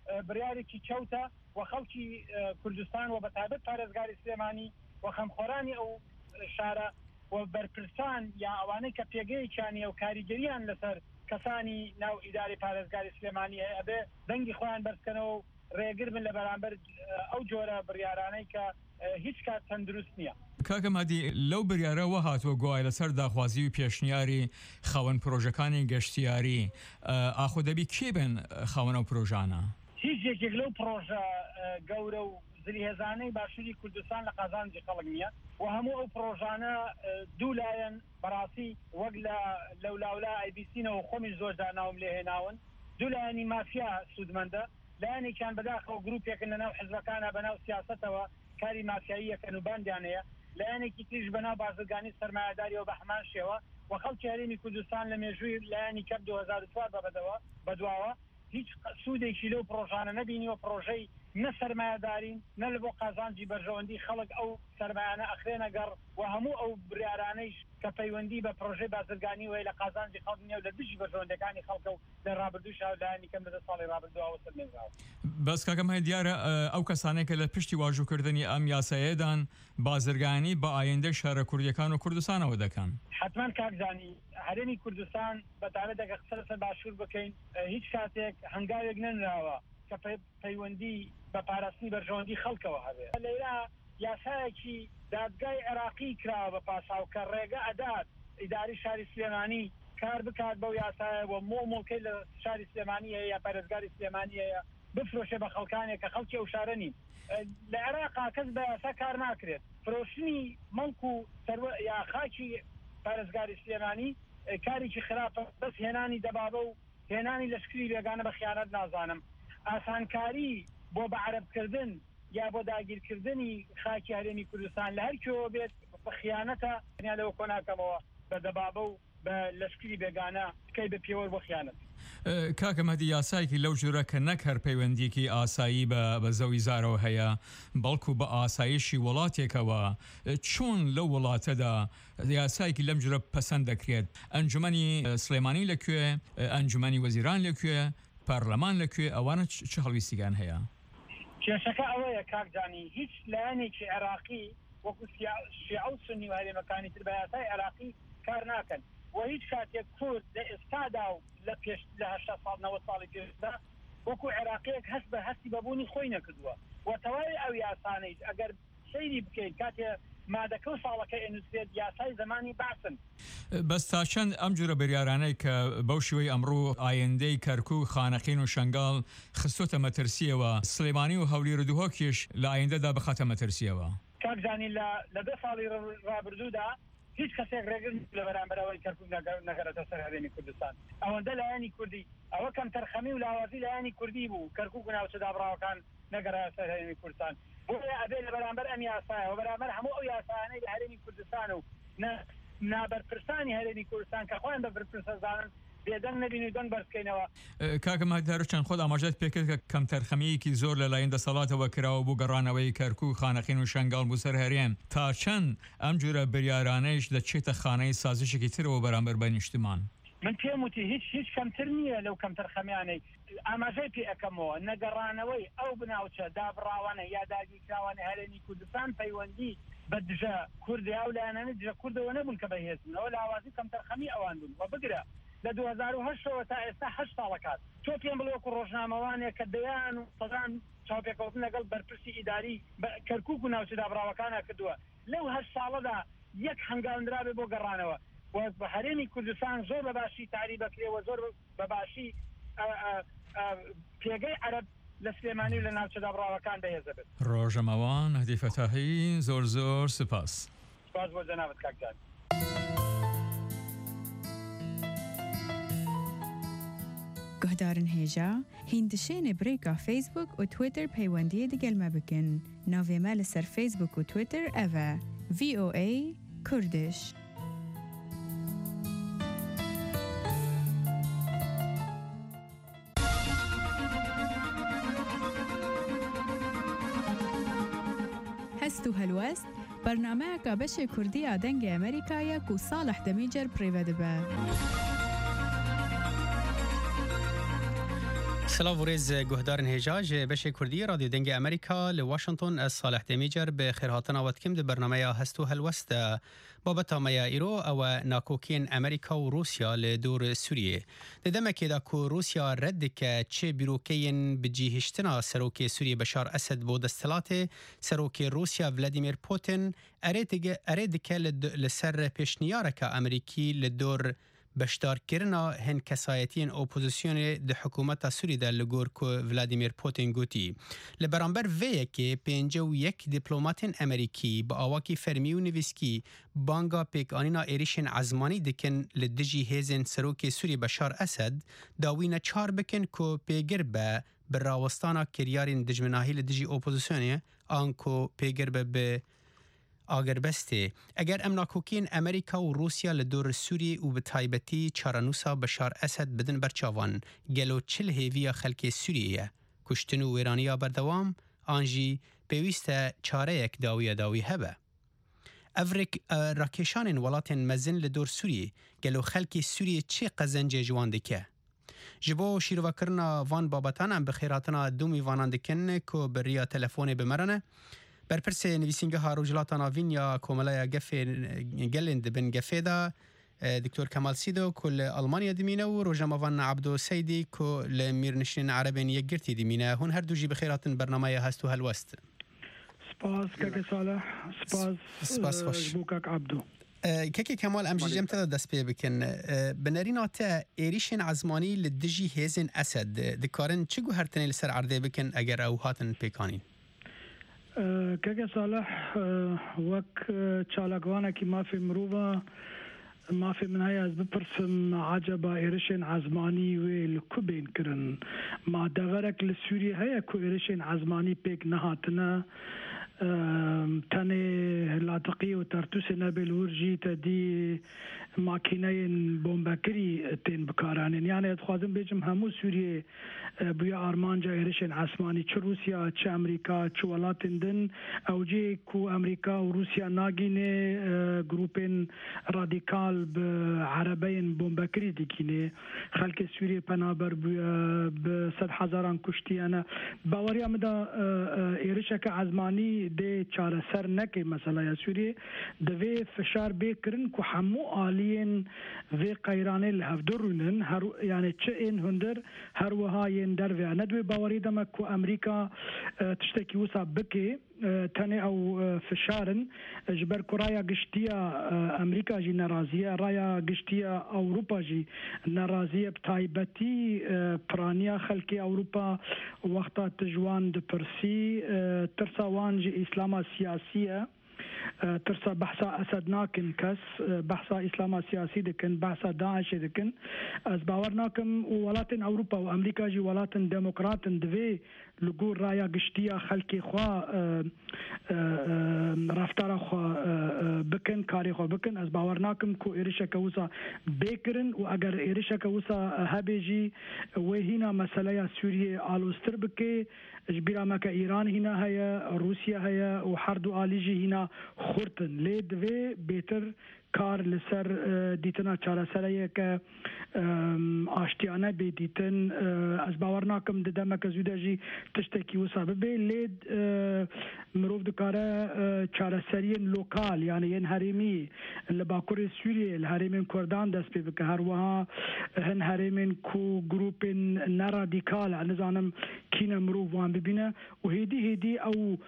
بریارێکی کەوتە و خەڵکی کوردستان و بەتابەت پارێزگاری سلێمانی و خەمخۆرانی ئەو شارە و بەرپرسان یا ئەوانەی کە پێگەیەکیانیە و کاریگەریان لەسەر کەسانی ناو ئیداری پارێزگاری سلێمانی ئەبێ دەنگی خۆیان بەرزکەنەوە و ڕێگر بن لە بەرامبەر ئەو جۆرە بڕیارانەی کە هیچ کات تەندروست نییە. کاکە مادی لەو بریارەوە هاتووە گوای لەسەر داخوازی و پێشنیاری خاوەن پرۆژەکانی گەشتیاری ئاخۆ دەبی کێ بن خاوەن ئەو پرۆژانە؟ هیچ یەکێک لەو پرۆژە گەورە و زلیهێزانەی باشووری کوردستان لە قازانجی خەڵک نییە و هەموو ئەو پرۆژانە دوو لایەن بەڕاستی وەک لە لەولاولا ئایبیسینەوە خۆمی زۆر داناوم لێ هێناون دوو لایەنی مافیا سوودمەندە لایەنێکیان بەداخەوە گروپێکن لەناو حزبەکانە بەناو سیاسەتەوە کاری مافیاییەکەن و باندیانەیە لایەنێکی تریش بەناو بازرگانی سەرمایه‌داریەوە بە هەمان شێوە و خەڵکی هەرێمی کوردستان لە مێژووی لایەنی کەپ دوو هەزار و چوار بەبەدەوە بەدواوە هیچ سوودێکی لەو پرۆژانە نەبینیوە پرۆژەی نە سەرمایه‌دارین نە لە بۆ قازانجی بەرژەوەندی خەڵک ئەو سەرمایانە ئەخرێنە گەڕ و هەموو ئەو بریارانەیش کە پەیوەندی بە پرۆژەی بازرگانی وی لە قازانجی خەڵک نییە و لە دژی بەرژەوەندەکانی خەڵکە و لە ڕابردوو شاودانی کەم لە ساڵی ڕابردووەوە سەرمێنراوە. بەس کاکەم هەیە دیارە ئەو کەسانێک کە لە پشتی واژووکردنی ئەم یاسایەدان بازرگانی بە ئایندەی شارە کوردیەکان و کوردستانەوە دەکەن. حتمما کاکزانی هەرێمی کوردستان بەتابەت دەکە قسە لەسەر باشوور بکەین هیچ کاتێک هەنگاوێک نەنراوە کە پەیوەندی بە پاراستنی بەرژەوەندی خەڵکەوە هەبێت. لەیرا یاسایەکی دادگای عێراقی کراوە بە پاساو کە ڕێگە ئەدات ئیداری شاری سلێمانی کار بکات بەو یاسایە و مۆمۆکەی لە شاری سلێمانی هەیە یا پارێزگاری سلێمانی هەیە بفرۆشێ بە خەڵکانێک کە خەڵکی ئەو شارە نین. لە عێراقا کەس بە یاسا کار ناکرێت فرۆشتنی مەڵک و یا خاکی پارێزگاری سلێمانی کارێکی خراپە بەس هێنانی دەبابە و هێنانی لەشکری بێگانە بە خیانەت نازانم ئاسانکاری بۆ بە عەرەبکردن یا بۆ داگیرکردنی خاکی هەرێمی کوردستان لە هەرکیەوە بێت بە خیانەتە یا لەوە کۆناکەمەوە بە دەبابە و بە لەشکری بێگانە بکەی بە پێوە بۆ خیانەت. کاکە مەدی یاسایکی لەو جورە کە نەک هەر پەیوەندیکی ئاسایی بە زەوی زارەوە هەیە بەڵکو بە ئاسایشی وڵاتێکەوە چۆن لەو وڵاتەدا یاسایکی لەم جورە پەسەند دەکرێت ئەنجومەنی سلێمانی لەکوێ ئەنجومەنی وەزیران لەکوێ پەرلەمان لەکوێ ئەوانە چ هەڵویستیگان هەیە؟ کێشەکە ئەوەیە کاکجانی هیچ لایەنێکی عێراقی وەکو شیعە و سونی و هەرێمەکانی تر بە یاسای عێراقی کار ناکەن و هیچ کاتێک کورد لە ئێستادا و لە پێش لە هەشتا ساڵ نەوە ساڵی پێشدا وەکو عێراقیەک هەست بە هەستی بەبوونی خۆی نەکردووە و تەواوی ئەو یاسانەی ئەگەر سەیری بکەیت کاتێ مادەکە و ساڵەکە ئەنووسێت یاسای زمانی باسن. بەس تا چەند ئەم جورە بریارانەی کە بەو شێوەی ئەمڕۆ ئایندەی کەرکووک خانەقین و شنگال خستۆتە مەترسیەوە سلێمانی و هەولی ردوهۆکیش لە ئایندەدا بخاتە مەترسیەوە. کاکزانی لە دە ساڵی ڕابردوودا هیچ کەسێک ڕێگر لە بەرامبەرەوەی کەرکووک نەگەڕێتە سەر هەرێمی کوردستان ئەوەندە لایەنی کوردی ئەوە کەم تەرخەمی و لاوازی لایەنی کوردی بوو کەرکووک و ناوچە دابڕاوەکان نەگەڕێتە سەر هەرێمی کوردستان بۆیە ئەبێ لە بەرامبەر ئەم یاسایە و بەرامبەر هەموو ئەو یاسایانەی لە هەرێمی کوردستان و نابەرپرسانی هەرێمی کوردستان کە خۆیان بە بەرپرسەزانن بێدەنگ نەبین و دەنگ بەرزکەینەوە. کاکە مادیار چەند خۆت ئاماژەت پێکرد کە کەم تەرخەمیەکی زۆر لەلایەن دەسەڵاتەوە کراوە بوو گەڕانەوەی کەرکووک خانەقین و شنگال بوو سەر هەرێم تا چەند ئەم جورە بریارانەیش دەچێتە خانەی سازشێکی ترەوە بەرامبەر بە نیشتمان. من پێم وتی هیچ هیچ کەمتر نییە لەو کەم تەرخەمیانەی ئاماژەی پێ ئەەکەمەوە نەگەڕانەوەی ئەو بناوچە دابڕاوانە یا داگیرکراوانە هەرێمی کوردستان پەیوەندی بە دژە کوردیا و لایەنانە دژە کوردەوە نەبوون کە بەهێزنەوە لاوازی کەم تەرخەمی ئەوان بوون و بگرە لە دوو هەزار و هەشتەوە تا ئێستا هەشت ساڵەکات تۆ پێم بڵێکو ڕۆژنامەوانێک کە دەیان و سەدان چاوپێکەوتن لەگەڵ بەرپرسی ئیداری کەرکووک و ناوچە دابڕاوەکانە کردووە لەو هەشت ساڵەدا یەک هەنگاوندرابێ بۆ گەڕانەوە بە هەرێمی کوردستان زۆر بەباشی تاری بکرێەوە زۆر بەباشی پێگەی عەرەب لە سلێمانی و لە ناوچە دابڕاوەکان بەهێزە بێت. ڕۆژەمەوان هەدی فەتاحی زۆر زۆر سپاس. سپاس بۆ جەنابەت کاکجان. گهدارن هێژا هیندشێنێ برێکا فیسبوک و تویتر پەیوەندیە دەگەلمە بکەن ناوێمە لەسەر فیسبوک و تویتر ئەڤە ڤی ئۆ ئەی کوردش. هەست و هەلوەست بەرنامەیەکە بەشێ کوردی ئادەنگی ئەمریکایە و ساڵح دەمیجەر پڕێوە دەبە. سلاو ورز گهدارن هجاج بشه کردی رادیو دنگ امریکا لواشنطن از صالح دمیجر به خیرهاتنا واتکم ده برنامه هستو هلوست بابت مایا ایرو او ناکوکین امریکا و روسیا لدور سوریه ددمه که دا کو روسیا رد که چه بیروکین بجیهشتنا سروک سوریه بشار اسد بود استلات سروک روسیا ولادیمیر پوتین ارید که لسر پیشنیاره که امریکی لدور بشدار کرنا هن کسایتین اپوزیسیون ده حکومت سوری در لگور کو ولادیمیر پوتین گوتی لبرانبر وی که پنجه و یک دیپلوماتین امریکی با آواکی فرمی و نویسکی بانگا پیک آنینا ایریشن عزمانی دکن لدجی هیزن سروک سوری بشار اسد داوین چار بکن کو پیگر به براوستانا کریارین دجمناهی لدجی اپوزیسیونه آنکو پیگر به به آگر بسته اگر ام ناکوکین امریکا و روسیا لدور سوری و به تایبتی چارانوسا بشار اسد بدن برچاوان گلو چل هیویا خلک سوریه کشتن و ویرانیا بردوام آنجی پیوسته چاره یک داوی داوی هبه افریک راکشان ولاتن مزن لدور سوری گلو خلک سوریه چه قزنج جوان دکه جبو شیرو کرنا وان بابتان ام بخیراتنا دومی وانان دکن که بریا تلفون بمرنه برپرس نویسنگه ها روجلاتان آوین یا کوملای گفه گلند بن گفه دا دکتور کمال سیدو کل آلمانیا دمینه و روجموان عبدو سیدی کل میرنشین عربین یک گرتی دمینه هون هر دو جی بخیراتن برنامه هستو هلوست سپاس که صالح سپاس سپاس خوش بوکک عبدو كيكي كمال ام جيم تدا دس بي بكن بنرينا تا ايريشن عزماني لدجي هيزن اسد دكارن چگو هرتني لسر عرضه بكن اگر او هاتن بيكانين كيكي صالح وك چالقوانا كي ما في مروفا ما في من هيا ببرسم عجبا ايريشن عزماني والكوبين كرن ما دغرك لسوريا هيا كو ايريشن عزماني بيك نهاتنا تاني لاطقي وترتوس نابل ورجي تدي ماكينين بومباكري تين بكارانين يعني اتخوازم بيجم همو سوريا بيا ارمانجا ايريشن عثماني تش روسيا تش امريكا تش ولاتن دن او جي كو امريكا وروسيا ناغيني جروبين راديكال بعربين بومباكري ديكيني خلق سوريا بنابر بصد حزاران كشتي انا باوريا مدا ايريشك عزماني دي چاره سر نکي مسئله یا سوري دوی فشار بكرن كو حمو آلين في قيراني الهفدرونن هر يعني تشين هندر هر وهاين در و ندوي باوري دمك كو امريكا تشتكي وسا بكي تاني او فشارن جبر كرايا قشتيا امريكا جي نرازيه رايا قشتيا اوروبا جي نرازيه بتايبتي برانيا خلقي اوروبا وقتا تجوان دبرسي ترساوان جي اسلاما سياسيه ترسا بحثا أسد ناكن كس بحثا إسلاما سياسي دكن بحثا داعش دكن از باورناكم ولاتن أوروبا وأمريكا جي ولاتن ديمقراطن دوي لقول رايا قشتيا خلقي خوا رفتارا خوا بكن كاري خوا بكن از باورناكم كو إيرشا كوسا بيكرن وأجر إيرشا كوسا هبيجي وهنا مسألة سوريا آلوستر بكي جبيرا مكا إيران هنا هيا روسيا هيا وحردو آليجي هنا خورتن لي دوي بيتر کار لسر دیتنا چاره سریه که آشتیانه بی دیتن از باور ناکم ددم که زوده جی تشتکی و سبب لید مروف دکاره چاره سریه لوکال یعنی این هریمی لباکور سوریه الهریمین کردان دست بی بکه هر وها هن هریمین کو گروپ نرادیکال نزانم کین مروف وان ببینه و هیدی هیدی او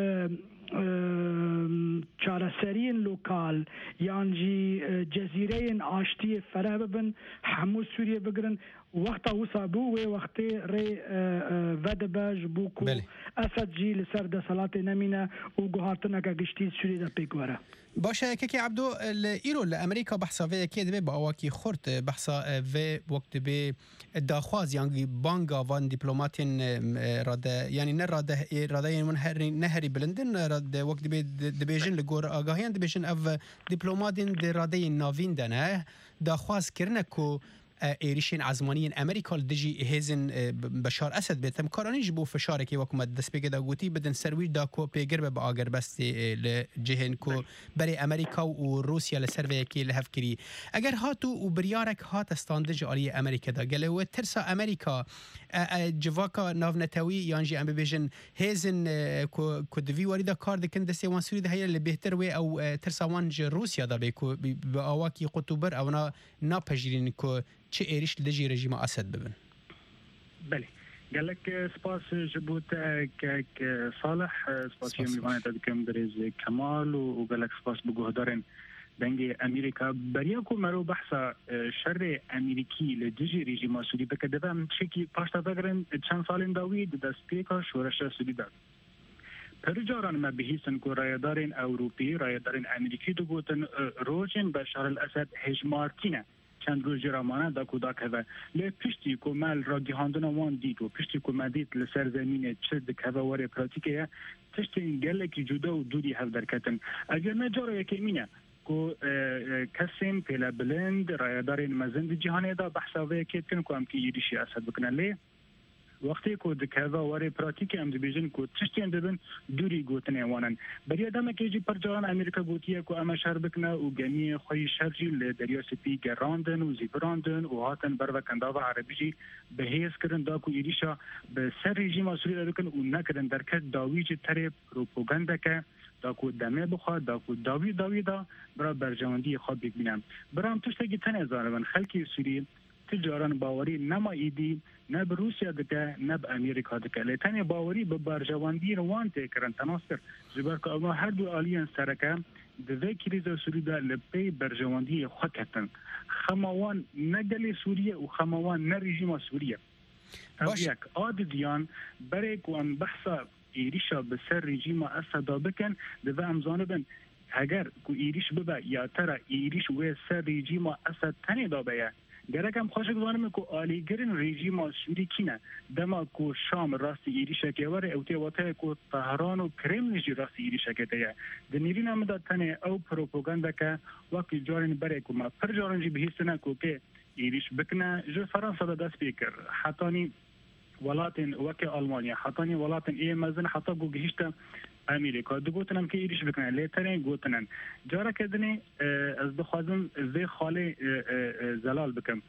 چارەسەریین لۆکال یانجی جەزیرەیەن ئاشتی فەرە ببن هەموو سووریە بگرن وەختا وسا بوو وێ وەختێ ڕێ ڤەدەبەش بووک و ئەسەد جی لەسەر دەسەڵاتی نەمینە و گوهارتنەکە گشتی سووری دە پێکوەرە باشه كيكي عبدو الايرو لامريكا بحثا في اكيد بي باواكي خورت بحثا في وقت بي داخواز يعني بانغا وان دبلوماتين راد يعني نراد رادين من نهري بلندن راد وقت بي دبيجن لغور اگاهيان دبيجن اف دبلوماتين دي رادين نافين دنا داخواز كرنكو ایریشین عزمانی امریکا دجی هزن بشار اسد بتم کارانی جبو فشار کی وکم دست بگه دا گوتی بدن سروی دا کو پیگر به آگر بست لجهن کو برای امریکا و روسیا لسروی کی لهفکری اگر هاتو و بریارک هات استاندج علی امریکا دا گله و ترسا امریکا جواکا ناونتوی یانجی ام بیژن هزن کو کو دوی وريدا کار دکن دسته وان سوری ده هی بهتر و او ترسا وان روسیا دا به کو به اواکی قطبر او نا ناپجرین کو چه ایریش لجی رژیم اسد ببن بله قالك سباس جبوت ك صالح سباس يوم لبنان تدكم دريز كمال وقالك سباس بجهدارن دنجي امريكا برياكو مرو بحثا شر امريكي لدجي ريجيم سوري بكدبا مشكي باشتا بغرن چند سالين داويد دستيكا شورش سوري داد پرجاران ما بهیسن کو رایدارین اوروپی رایدارین امریکی دو گوتن روجن بشار الاسد هجمارتینه چند روز جرمانه دا کودک هوا لی پشتی کو مال را گهاندن وان دید و پشتی کو مدید لسر زمین چه دک هوا واره پراتیکه تشتی این گله که جدا و دوری هف درکتن اگر نجاره یکی مینه کو کسیم پیلا بلند رایدارین مزند جهانه دا بحثاوه که کن کو هم که یریشی اسد بکنه لی وقتی کو دکاوا واره پراتیک ام دیویژن کو تشتین دبن دوری گوتنه وانن بری ادم که جی پرجان امریکا گوتیه کو اما شر بکنه او گمی خوی شرجی ل دریا سپی گراندن و زیبراندن و هاتن بر وکندا و عربی بهیس کردن دا کو ایریشا به سر رژیم سوری دکن او نکردن درکت داویج تر پروپاگاندا که دا کو دمه بخواد دا کو داوی داوی دا برا برجواندی خواب ببینم برام تشتگی تنه زارن خلکی سوری تجاران باوری نما ایدی نه به روسیا دکه نه به امریکا دکه لیتن باوری به برجواندی روان تکرن تناصر جبر که اما هر دو آلیان سرکه دوی کریز سوری دا لپی برجواندی خود کتن خماوان نگل سوریه و خماوان نه رژیم سوریه او یک آد دیان برای که ام بحثا ایریشا به سر رژیم اسد بکن دوی امزانه بن اگر که ایریش ببه یا ترا ایریش و سر رژیم اسد تنی دا بیه گرکم خوشک زانم کو آلیگرین رژیم سوری کینه دما کو شام راست ایریشه که وره اوتی واته کو طهران و کرملین جی راست ایریشه که تیه دنیرین هم دا تنه او پروپاگاندا که وقتی جارین بره کو ما پر جارن جی بهیستنه کو که ایریش بکنه جو فرانسا دا دست بیکر حتانی ولاتن وکی آلمانیا حتانی ولاتن ای مزن حتا گو گهیشتا امریکا دو گوتنم که ایریش بکنن لیترین گوتنن جارا کردنی از دخوازم زی خاله زلال بکم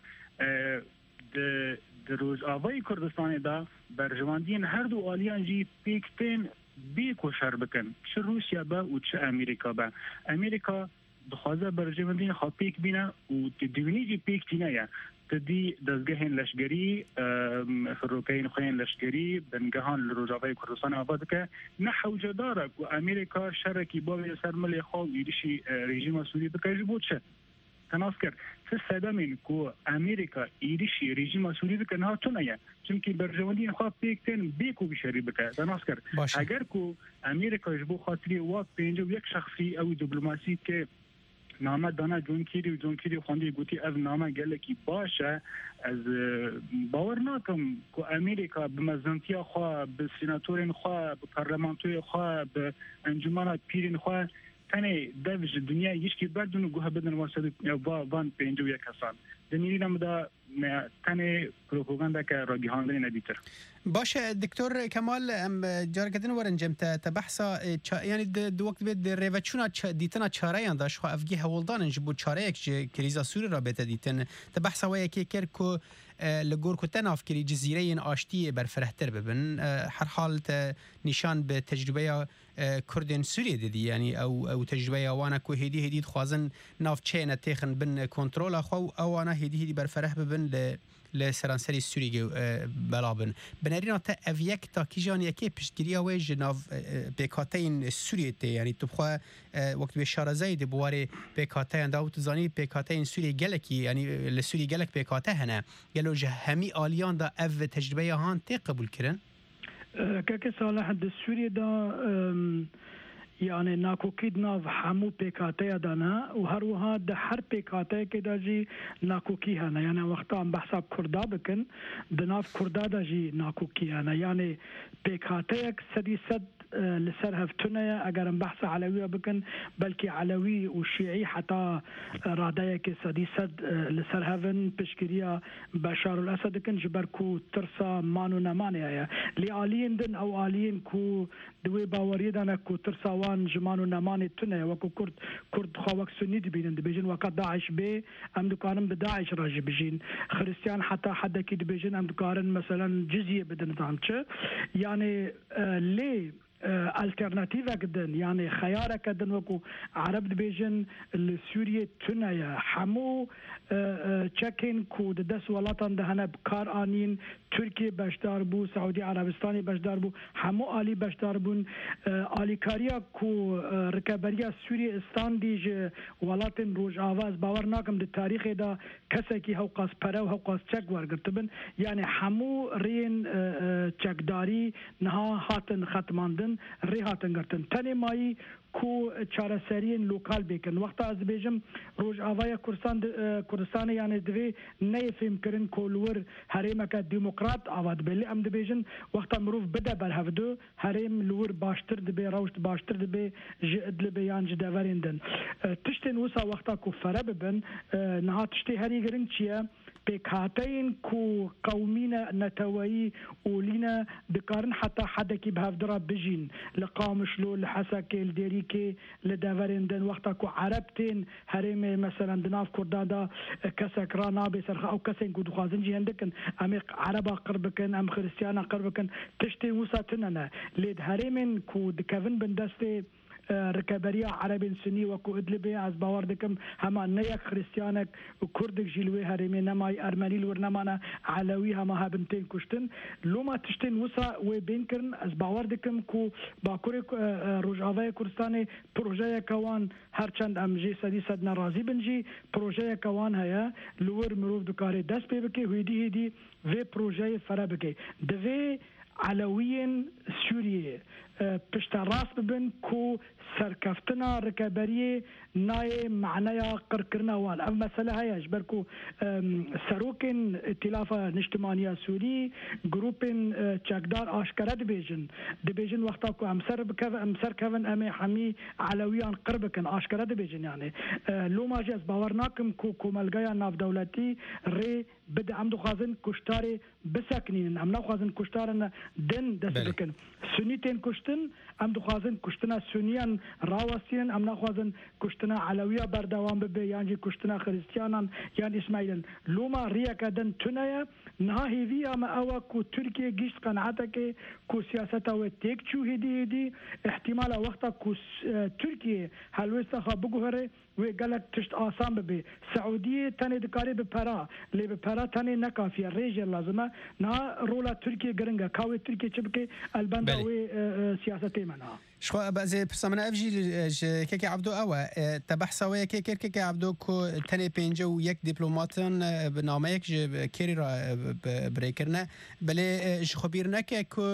د روز آوای کردستان دا برجواندین هر دو آلیان جی پیکتین بی کوشر بکن چه روسیا با و چه امریکا با امریکا دخوازه برجواندین خواه پیک بینه و دوینی جی پیک تینه یا تدی دزگهن لشگری فروکین خوین لشگری بنگهان لروجاوی کردستان آباد که نه حوجه داره که امریکا شرکی باوی سرملی خواه ایریشی رژیم سوری بکه بود چه تناس کرد سه سدامین که امریکا ایریشی رژیم سوری بکه نه تو نه چونکه برجواندین خواه پیکتن بیکو بشری بکه تناس کرد اگر که امریکا جبو خاطری واد پینجو یک شخصی او دیپلماسی که نامه دانا جون کیری و جون کیری خوندی گوتی از نامه گله کی باشه از باور نکم که امریکا به مزنتی خواه به سیناتورین خواه به پارلمانتوی خواه به انجمن پیرین خواه تنه دوج دنیا یشکی بردون گوه بدن واسه وان پنجو یک حسان دنیری نمدا تنه پروپاگاندا که را گهاندنی ندیتر باشه دکتر کمال ام جارکتن ورنجم تا بحثا یعنی دو وقت بید ریوچونا دیتنا چاره یان داشت خو افگی هولدان جبو چاره یک کریزا سوری را بیت دیتن تا بحثا ویا کی کر کو لگور کو تناف کری جزیره این آشتی بر فرهتر ببن هر حال نشان به تجربه کردن سوریه دیدی یعنی او او تجربه وانا کو هدی هدی خوازن ناف چینه تخن بن کنترل خو او انا هدی هدی بر فرح ببن ل لسرانسری سوریه بلابن بنرينا تا افيك تا كيجان يكي بشتريا ويج ناف بكاتين سوريا يعني تبخوا وقت بشار زايد بواري بكاتين داوت زاني بكاتين سوريا جلكي يعني السوري جلك بكاته هنا قالوا جهمي اليان دا اف تجربه هان تقبل كرن كاك صالح السوري دا يعني ناكو كيد ناف حمو بيكاتي دانا وهروها ده هر بيكاتي كده جي ناكو كي هنا يعني وقتا عم بحساب كردا بكن دناف كردا ده جي ناكو كي هنا يعني بيكاتيك سدي سد لسر هفتنا اگر بحث علوي بكن بلكي علوي وشيعي حتى رادايا كسدي سد لسر هفن بشكريا بشار الاسد كن جبركو ترسا مانو نمانيا لآلين دن او آلين كو دوي باوريدانا كو ترسا وان جمانو نماني تنا وكو كرد كرد خواك سني دبين دبيجن وقت داعش بي ام دكانم بداعش راجي بجين خريستيان حتى حدا كي دبيجن ام دكارن مثلا جزيه بدن تعمل يعني آه ليه الترناتيفا جدا يعني خيارك جدا وكو عرب دبيجن السورية تنايا حمو تشكين كو دس ولاتن دهنا بكار آنين تركيا باشدار بو سعودي عربستاني باشدار بو حمو آلي باشدار بون آلي كاريا كو ركابريا سوريا استان ديج ولاتن روج آواز باور ناكم دي تاريخ دا كساكي هو قاس پرا و هو قاس چك ورگرتبن يعني حمو رين چكداري نها هاتن ختماندن ری هاتن گرتن تنی مایی کو چارەسەریین لوکال بکن وقتا از بیجم روج آوای کردستان کردستان یعنی دوی نیفهم کرن کولور هریمک دموکرات آواد بلی ام دبیجن وقتا مروف بده بر هفدو هریم لور باشتر دبی روشت باشتر دبی جد لبی یان جداوریندن تشتین وسا وقتا کو فرا ببن نها تشتی هری گرن چیه بكاتين كو قومينا نتوي ولينا دكارن حتى حدا كي بهفدرا بجين لقامش لو لحساكي لديريكي لدافرندن وقتا كو عربتين هريمي مثلا دناف كردادا كسك رانا بسرخ او كسين كو دخازن جي عندكن امي عربا قربكن ام خريستيانا قربكن تشتي وساتنا ليد هريمن كو دكافن بندستي ركبريا عربي سني وكو ادلبي از باور دكم هما نيك خريستيانك وكردك جيلوي هرمي نماي ارمني الورنمانا علوي هما هبنتين كشتن لوما تشتن وسا وبينكرن از باور دكم كو باكوري روجاوي كردستاني بروجيا كوان هرچند ام جي سدي سدنا راضي بنجي بروجيا كوان هيا لور مروف دكاري دس بيبكي هيدي هيدي في بروجيا فرابكي دفي علويين سوريا پشت راست ببن كو سركفتنا ركبريه ناي معناها قركرنا وال اما مساله هي اجبركو سروكن ائتلافا نجتمانيه سوري جروبن تشاكدار اشكرا دبيجن دبيجن وقتا كو امسر بكف امسر كفن امي حمي علويان قربكن اشكرا دبيجن يعني لو ما جاز باورناكم كو كومالغايا ناف دولتي ري بدا عمدو خازن كشتاري بسكنين امنا خازن كشتارنا دن دسبكن سنيتين كشتن امدو خازن كشتنا سنيان راوسين امنا خازن كشتنا علوية بردوام ببي يعني كشتنا خريستيانا يعني اسماعيل لوما ريا كدن تنايا نهاهي في اما اوكو تركيا جيش قناعتك كو سياستا وتيك شو هدي هدي احتمال وقتا كو تركيا هلوستا خابقو هري وقالك تشت آسان ببي سعودية تاني دكاري بپرا لي بپرا تاني نكافية ريجي لازمة نا رولا تركيا قرنگا كاوي تركيا چبكي الباندا وي سياستي منها شخو بعضی پرسامنا افجی که که عبدو آوا تبحثوی که که که عبدو کو تنی پنجه و یک دیپلماتن به نامه یک کری را بریکرنه بله خبیر نکه که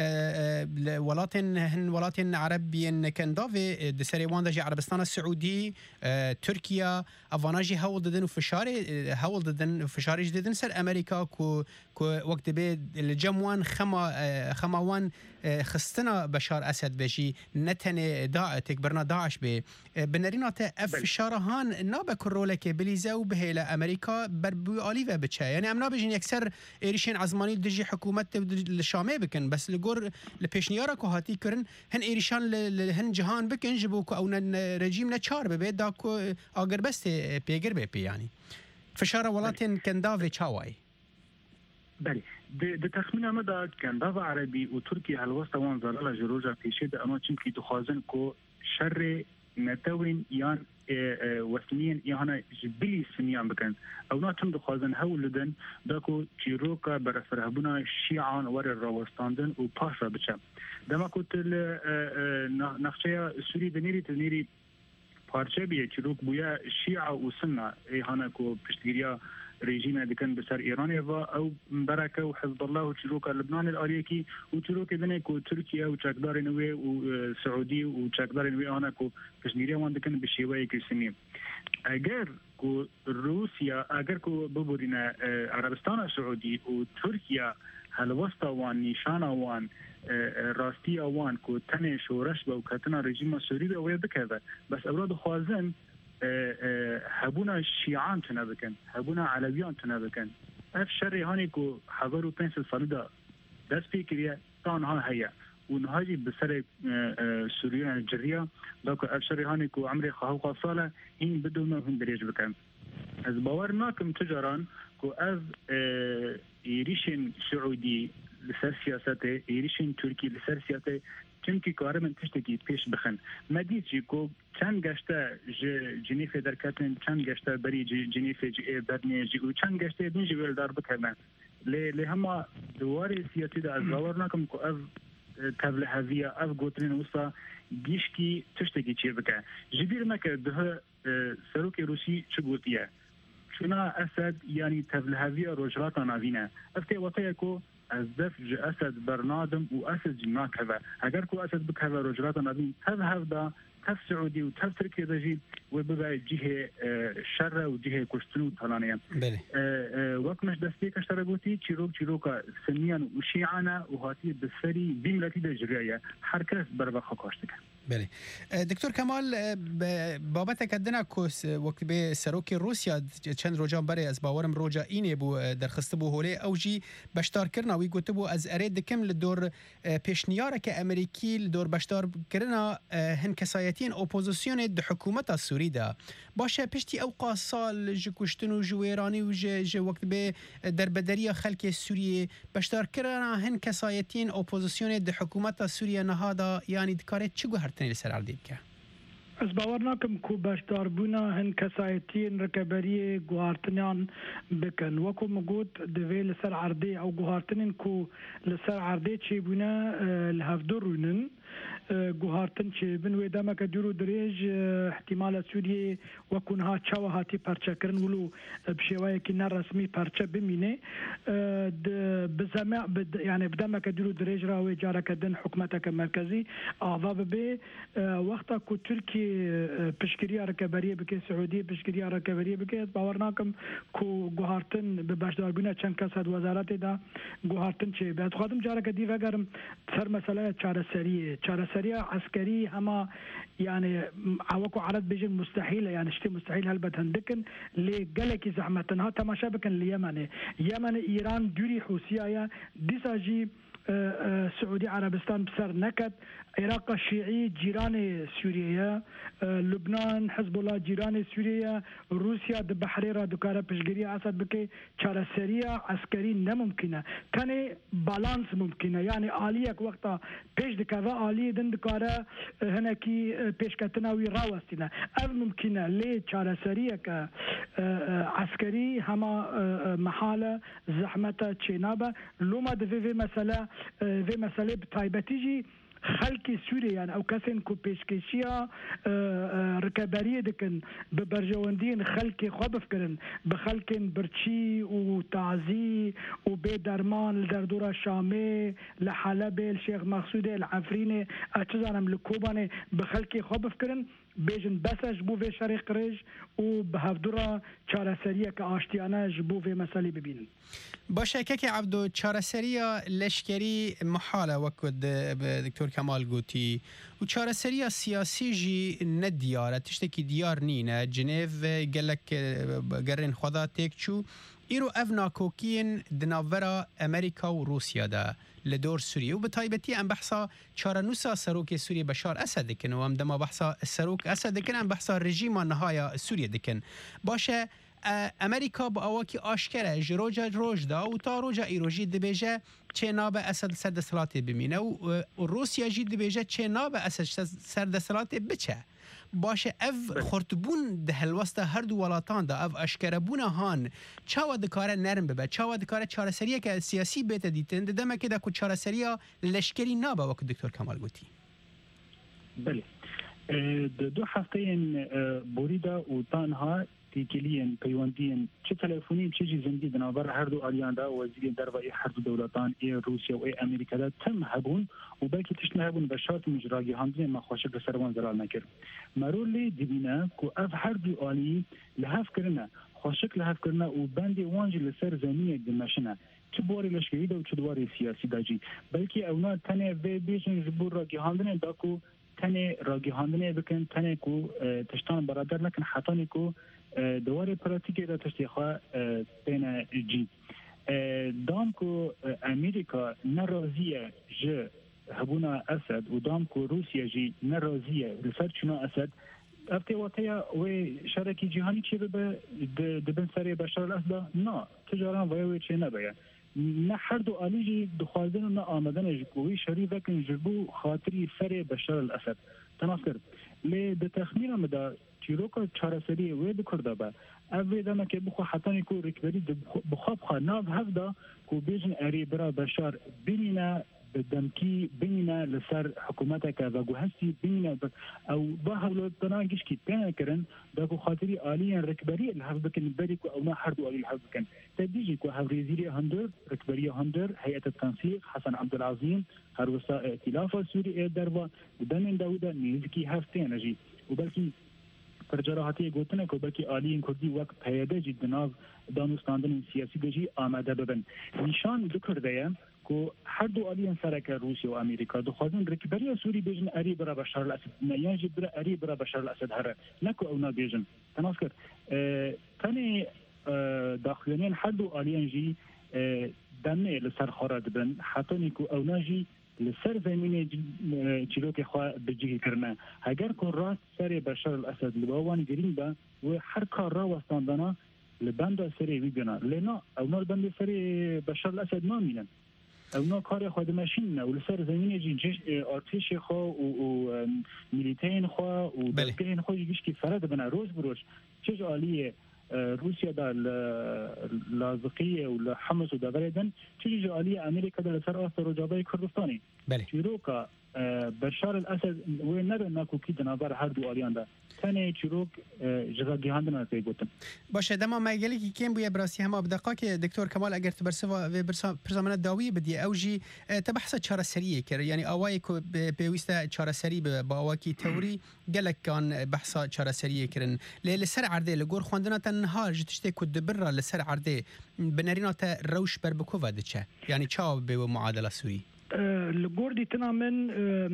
ولاتن هن ولاتن عربیین کنداوی دسریوان دجی عربستان السعودی ترکیا افاناجی هول دادن و فشار هول دادن و فشارش دادن سر امریکا کو کو وقت به الجموان خما خماوان خستنا بشار اسد بشي نتنه دا تكبرنا داعش به بنرينات اف شارهان نابك رولك بليزا وبهيلا امريكا بربو اليفا بتشا يعني امنا بيجين يكسر ايريشين عزماني دجي حكومه الشامي بكن بس لغور لبيشنيارا كو هاتي كرن هن ايريشان هن جهان بكن جبو او رجيم نچار به داكو اگر بس بيگر به يعني فشار ولاتن كندافي تشاواي بله د تخمین آمده کنداو عربی و ترکیه هلوسته وان زلاله جروجا پیشه ده اما چیم که دخوازن که شر نتوین یان وسنین یان جبلی سنیان بکن او نا چم دخوازن هولدن دا که چیروکا برفرهبونا شیعان ور راوستاندن و پاش را بچه دما که نقشه سوری دنیری تنیری پارچه بیه چیروک بویا شیعه و سنه ایهانه که پشتگیریا رژیم دکن بسر ایران و او برکه و حزب الله و چروک لبنان الاریکی و چروک دنه کو ترکیه و چکدار نوی و سعودی و چکدار نوی آنها کو کشمیری وان دکن به شیوه کسمی اگر کو روسیا اگر کو ببرین عربستان سعودی و ترکیه هلوستا وان نشان وان راستی اوان کو تنه شورش با کتنا رژیم سوری و بکذا بس اولاد خوازن هبونا شیعان تنا بکن هبونا علویان تنا بکن اف شر هانی کو حضر و پنس سالدا دست فکریه تانها هيا ونهاجي بسر سوريا الجريه دوك اف شر هانی کو عمري خاو قصاله هين بدون ما هم دريج بكن از باورناكم تجاران کو از ایریشن سعودی لسر سیاسته ایریشن ترکی لسر سیاسته چونکی کار من تشتکی پیش بخن مدید جی کو چند گشته جنیف در کتن چند گشته بری جنیف برنی جی و چند گشته دین جی ول دار بکنن لی لی همه دواری سیاسی دا از باور نکم کو از تبل هزیه از گوترین وسطا گیشکی تشتکی چی بکن جبیر مکه ده سروک روسی چه گوتیه شنا اسد يعني تبلهذية رجرات نافينا افتي وطيكو الزف اسد برنادم واسد جناك هذا اگركو اسد بك هذا رجرات نافين تذهب دا تف سعودي وتف تركيا دجي وببا جهه شر وجهه كشتنو طلانيا بله وقت مش دستيك اشترقوتي تشيروك تشيروكا سنيا وشيعانا وهاتي بالسري بملتي دجريا حركه بربا خكاشتك بله دکتر کمال بابت کدنا کوس وقت به سروک روسیا چند روزا برای از باورم روزا اینه بو درخست بو هولی او جی بشتار کرنا وی گوته بو از ارید کم لدور پیشنیاره که امریکی لدور بشتار کرنا هن کسایتین اپوزیسیون د حکومت سوری ده باشه پشتی او قاصال جکشتن و جویرانی و ج وقت به دربدری خلک سوریه بشتار کرنا هن کسایتین اپوزیسیون د حکومت سوریه نهادا یعنی دکاره چگو تنیل سر عردی بکه از باور ناکم کو باشدار بونا هن کسایتین رکبری گوهارتنیان بکن وکو مگود دوی لسر عردی او گوهارتنین کو لسر عردی چی بونا لهفدو رونن گوهارتن چی بن وی دامک دیرو دریج احتمال سوریه وکونها چاو هاتی پرچه کرن ولو بشیوه که نرسمی پرچه بمینه بزمع يعني بدامك دیرو دریج راوی جاره کدن حکومتک مرکزی اعضاب به وقتا کو ترکی پشکریه رکبریه بکه سعودی پشکریه رکبریه بکه باورناکم کو گوهارتن به باشدار بونا چند کس هد وزارت دا گوهارتن چی بعد خودم جاره کدی وگرم سر مسئله چاره سریه چاره سریه عسکری اما يعني عوكو عرض بيجن مستحيل يعني شتي مستحيل هلبت هندكن لقلك زعمتنها تماشا بكن اليمن يمن ايران دوري حوثيه ديساجي سعودي عربستان بسر نكت عراق الشيعي جيران سوريا لبنان حزب الله جيران سوريا روسيا د بحريره دكاره بشجريه اسد بكي چاره سريه عسكري نممكنه تاني بالانس ممكنه يعني اليك وقتا بيش دكاره الي دن دكاره هناكي بيش كتناوي راوستنا اف ممكنه لي چاره سريه ك عسكري هما محاله زحمته تشينابه لوما د في مساله في مساله بتايبتيجي خلق سوريا يعني او كسن كو بيشكيشيا ركباريه دكن ببرجوندين خلق خبف كرن بخلقن برشي وتعزي وبدرمان لدردورة شامي لحلب الشيخ مقصود العفريني اتزانم لكوباني بخلق خبف كرن بيجن بسج بو في شريق ريج وبهفدورة چارسرية كاشتيانا جبو في مسالي ببينن باشه که عبدو چارسریا لشکری محاله وکد دکتر کمال گوتی و چارسریا سیاسی جی ندیاره تشتکی دیار نینه جنیو گلک گرین خدا تک چو ایرو افنا کوکین دناورا امریکا و روسیا ده لدور سوریه و بطایبتی ام بحثا چارنوسا سروک سوریه بشار اسد دکن و ام دما بحثا سروک اسد دکن ام بحثا رژیم نهایا سوریه دکن باشه امریکا با اواکی آشکره جروجا روج دا و تا روجا ایروجی دبیجه چه ناب اسد سرد سلاتی بمینه و روسیا جی دبیجه چه ناب اسد سرد سلاتی بچه باشه اف خورتبون ده هلوسته هر دو ولاتان ده اف اشکره بونه هان چاوا دکاره نرم ببه چاوا دکاره چارسریه که سیاسی بیت دیتن ده دمه که ده که چارسریه لشکری نابه وقت دکتر کمال گوتی بله دو هفته بوریده و تانها تيكليا بيواندين شو تلفونين شيء زندي دنابر هردو أليان دا وزير دربا إيه هردو دولتان إيه روسيا وإيه أمريكا دا تم هبون وباقي تشنا هبون بشرط مجراجي هندين ما خوشك سروان زلال نكر مرولي دبينا كو أف هردو ألي لهاف كرنا خوشك لهاف كرنا وباندي وانجي لسر زمية دمشنا چه بواری لشکری دا و چه دواری سیاسی دا جی بلکه اونا تنه به بیشن جبور را گیهاندنه دا کو تنه را گیهاندنه بکن تنه کو تشتان برادر نکن حتانی کو دواری پراتیکی دا تشتی خواه بین جی دام کو امریکا نرازیه جه هبونا اسد و دام کو روسیه جی نرازیه لسر چنا اسد افتی واتیا و شرکی جهانی چی به دبن سری بشار الاسد نه تجاران وی چی نباید نه هر دو آلیجی دخوازن و نه آمدن جکوی شریف وکن جبو خاطری سری بشار الاسد تناسکر لی ده تخمین مدا چیروکا چاره سری وی بکرده با اوی دانا که بخوا حتانی کو رکبری بخواب خواه ناو هفته کو بیجن اری برا بشار بینینا دمکی بینینا لسر حکومت که و گوهستی بینینا او با حولو دانا گشکی پینا کرن دا کو خاطری آلیان رکبری الحف بکن بری کو اونا هر دو آلی الحف بکن تدیجی کو هفریزیری هندر رکبری هندر هیئت التنسیق حسن عبدالعظیم هر وسا ائتلاف سوری دروا دمین داودا نیزکی هفتین جی و بلکی پرجراحاتی گوتنه که بلکه آلیین کردی وقت پیاده جی دناو دانستاندن سیاسی دجی آمده ببن نشان دکرده که هر دو آلیین سرک روسیه و امریکا دخوازن رکبری سوری بیجن اری برا بشار الاسد نیان جی برا اری برا بشار الاسد هره نکو اونا بیجن تناس کرد تانی داخلینین هر دو آلیین جی دمه لسر خارد بن حتی نیکو اونا جی لسر زمین چیلوک خواه بجیگی کرنه اگر که راست سر بشار الاسد لباوان گرین با و هر کار را وستاندانا لبند سر وی بنا لینا اونا لبند سر بشار الاسد نامینن اونا کار خود ماشین نه و لسر زمین جنجش آرتش خواه و میلیتین خواه و دستگاهین خواه جیش که فرد بنا روز بروش چه آلیه روسيا دا لاذقيه ولا حمص ودا بلدن تيجي جاليه امريكا دا سر اثر وجابي كردستاني بله شيروكا بشار الاسد وين نبي ناكو كي دنابر هر دو اليان دا ثاني شيروك جزا جهاندنا تيغوتن باشه دما مايگلی کی کیم بو براسی هم بدقه که دکتر کمال اگر تبرسوا و برنامه داوی بدی اوجی تبحث چاره سریه کر یعنی اوای کو بويستا چاره سری با اواکی توری گلک کان بحث چاره سریه کرن لسر عرضه لگور خوندنا تنها جتشته کد بر لسر عرضه بنرینا تا روش بر بکو ودچه یعنی چا به معادله سوری لگوردی تنا من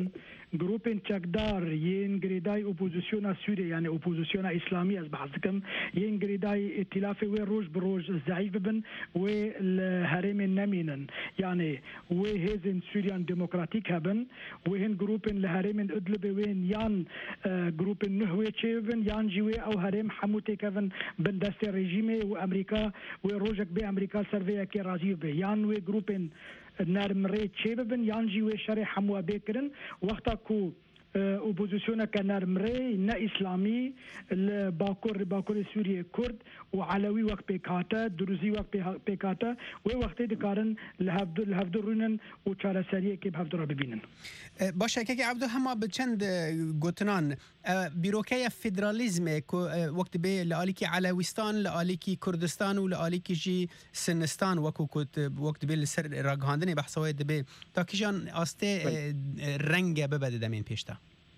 گروپین چکدار ین گریدای اپوزیسیون سوری یعنی اپوزیسیون اسلامی از بحثکم ین گریدای ائتلاف و روز بروز ضعیف بن و الهرم نمینن یعنی و هزن سوریان دموکراتیک هبن و هن گروپین الهرم ادلب وین یان گروپین نهوی چیون یان جوی او هرم حموتی کون بن دست رژیم و امریکا و روزک به امریکا سروی کی راضی به یان و گروپین نرم ريت شبابن يانجي وشري حموا بكرن وقتا كو اپوزيسيون كنرم ري نا اسلامي الباكور باكور سوريا كرد وعلوي وقت بكاتا دروزي وقت بكاتا ووقت دكارن لهفد لهفدرونن وچاره سريه كي بهفدر ببينن باشه که عبدو هم بچند گوتنان بیروکه فدرالیزم کو وقت به لالیکی علویستان لالیکی کردستان و لالیکی جی سنستان وکو وقت به سر راگهاندن بحثوای دبه تا کیجان آسته رنگ ببده دمین پیشتا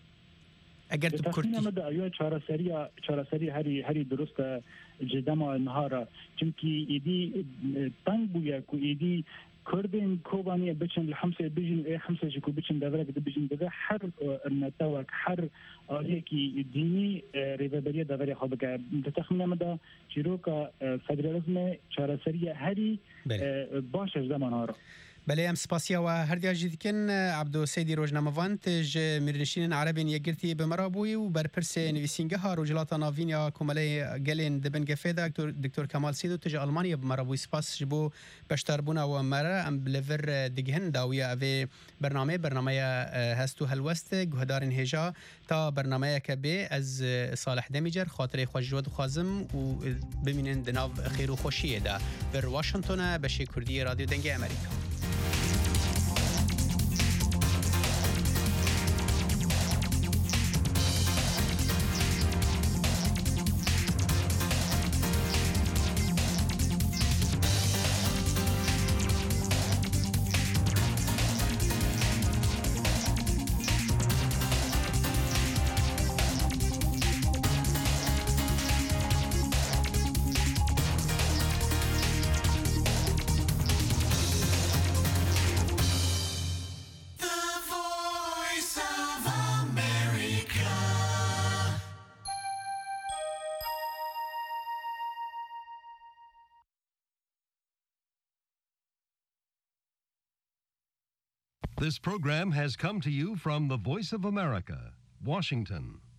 اگر تو کردی نمده ایو چاره سریا چاره سری هری هری درست جدما نهارا چونکی ایدی تنگ بویا کو ایدی كردين كوبانية بيشن الحمسة بيجن إيه حمسة شكو بيشن دبرة كده بيجن ده حر النتوك حر هيكي ديني ريفابرية دبرة خابك تتخمن مدى شروكا فدراليزم شارسرية هري باش زمان هارا بله ام سپاسیا و هر دی جدیکن عبدو سیدی روزنامه‌وان تج میرنشین عربین یگرتی به مرابوی و بر پرس نویسینگه ها روجلات ناوینیا کومله گلین دبن گفیدا دکتر دکتر کمال سیدو تج آلمانیا به مرابوی سپاس جبو بشتربونا و مره ام بلور دیگهن داویا اوی برنامه برنامه هستو هلوست گهدارن هجا تا برنامه کبه از صالح دمیجر خاطر خوشجود خازم و ببینن دناو خیر و خوشیه ده بر واشنگتن بشه کردی رادیو دنگ امریکا. This program has come to you from the Voice of America, Washington.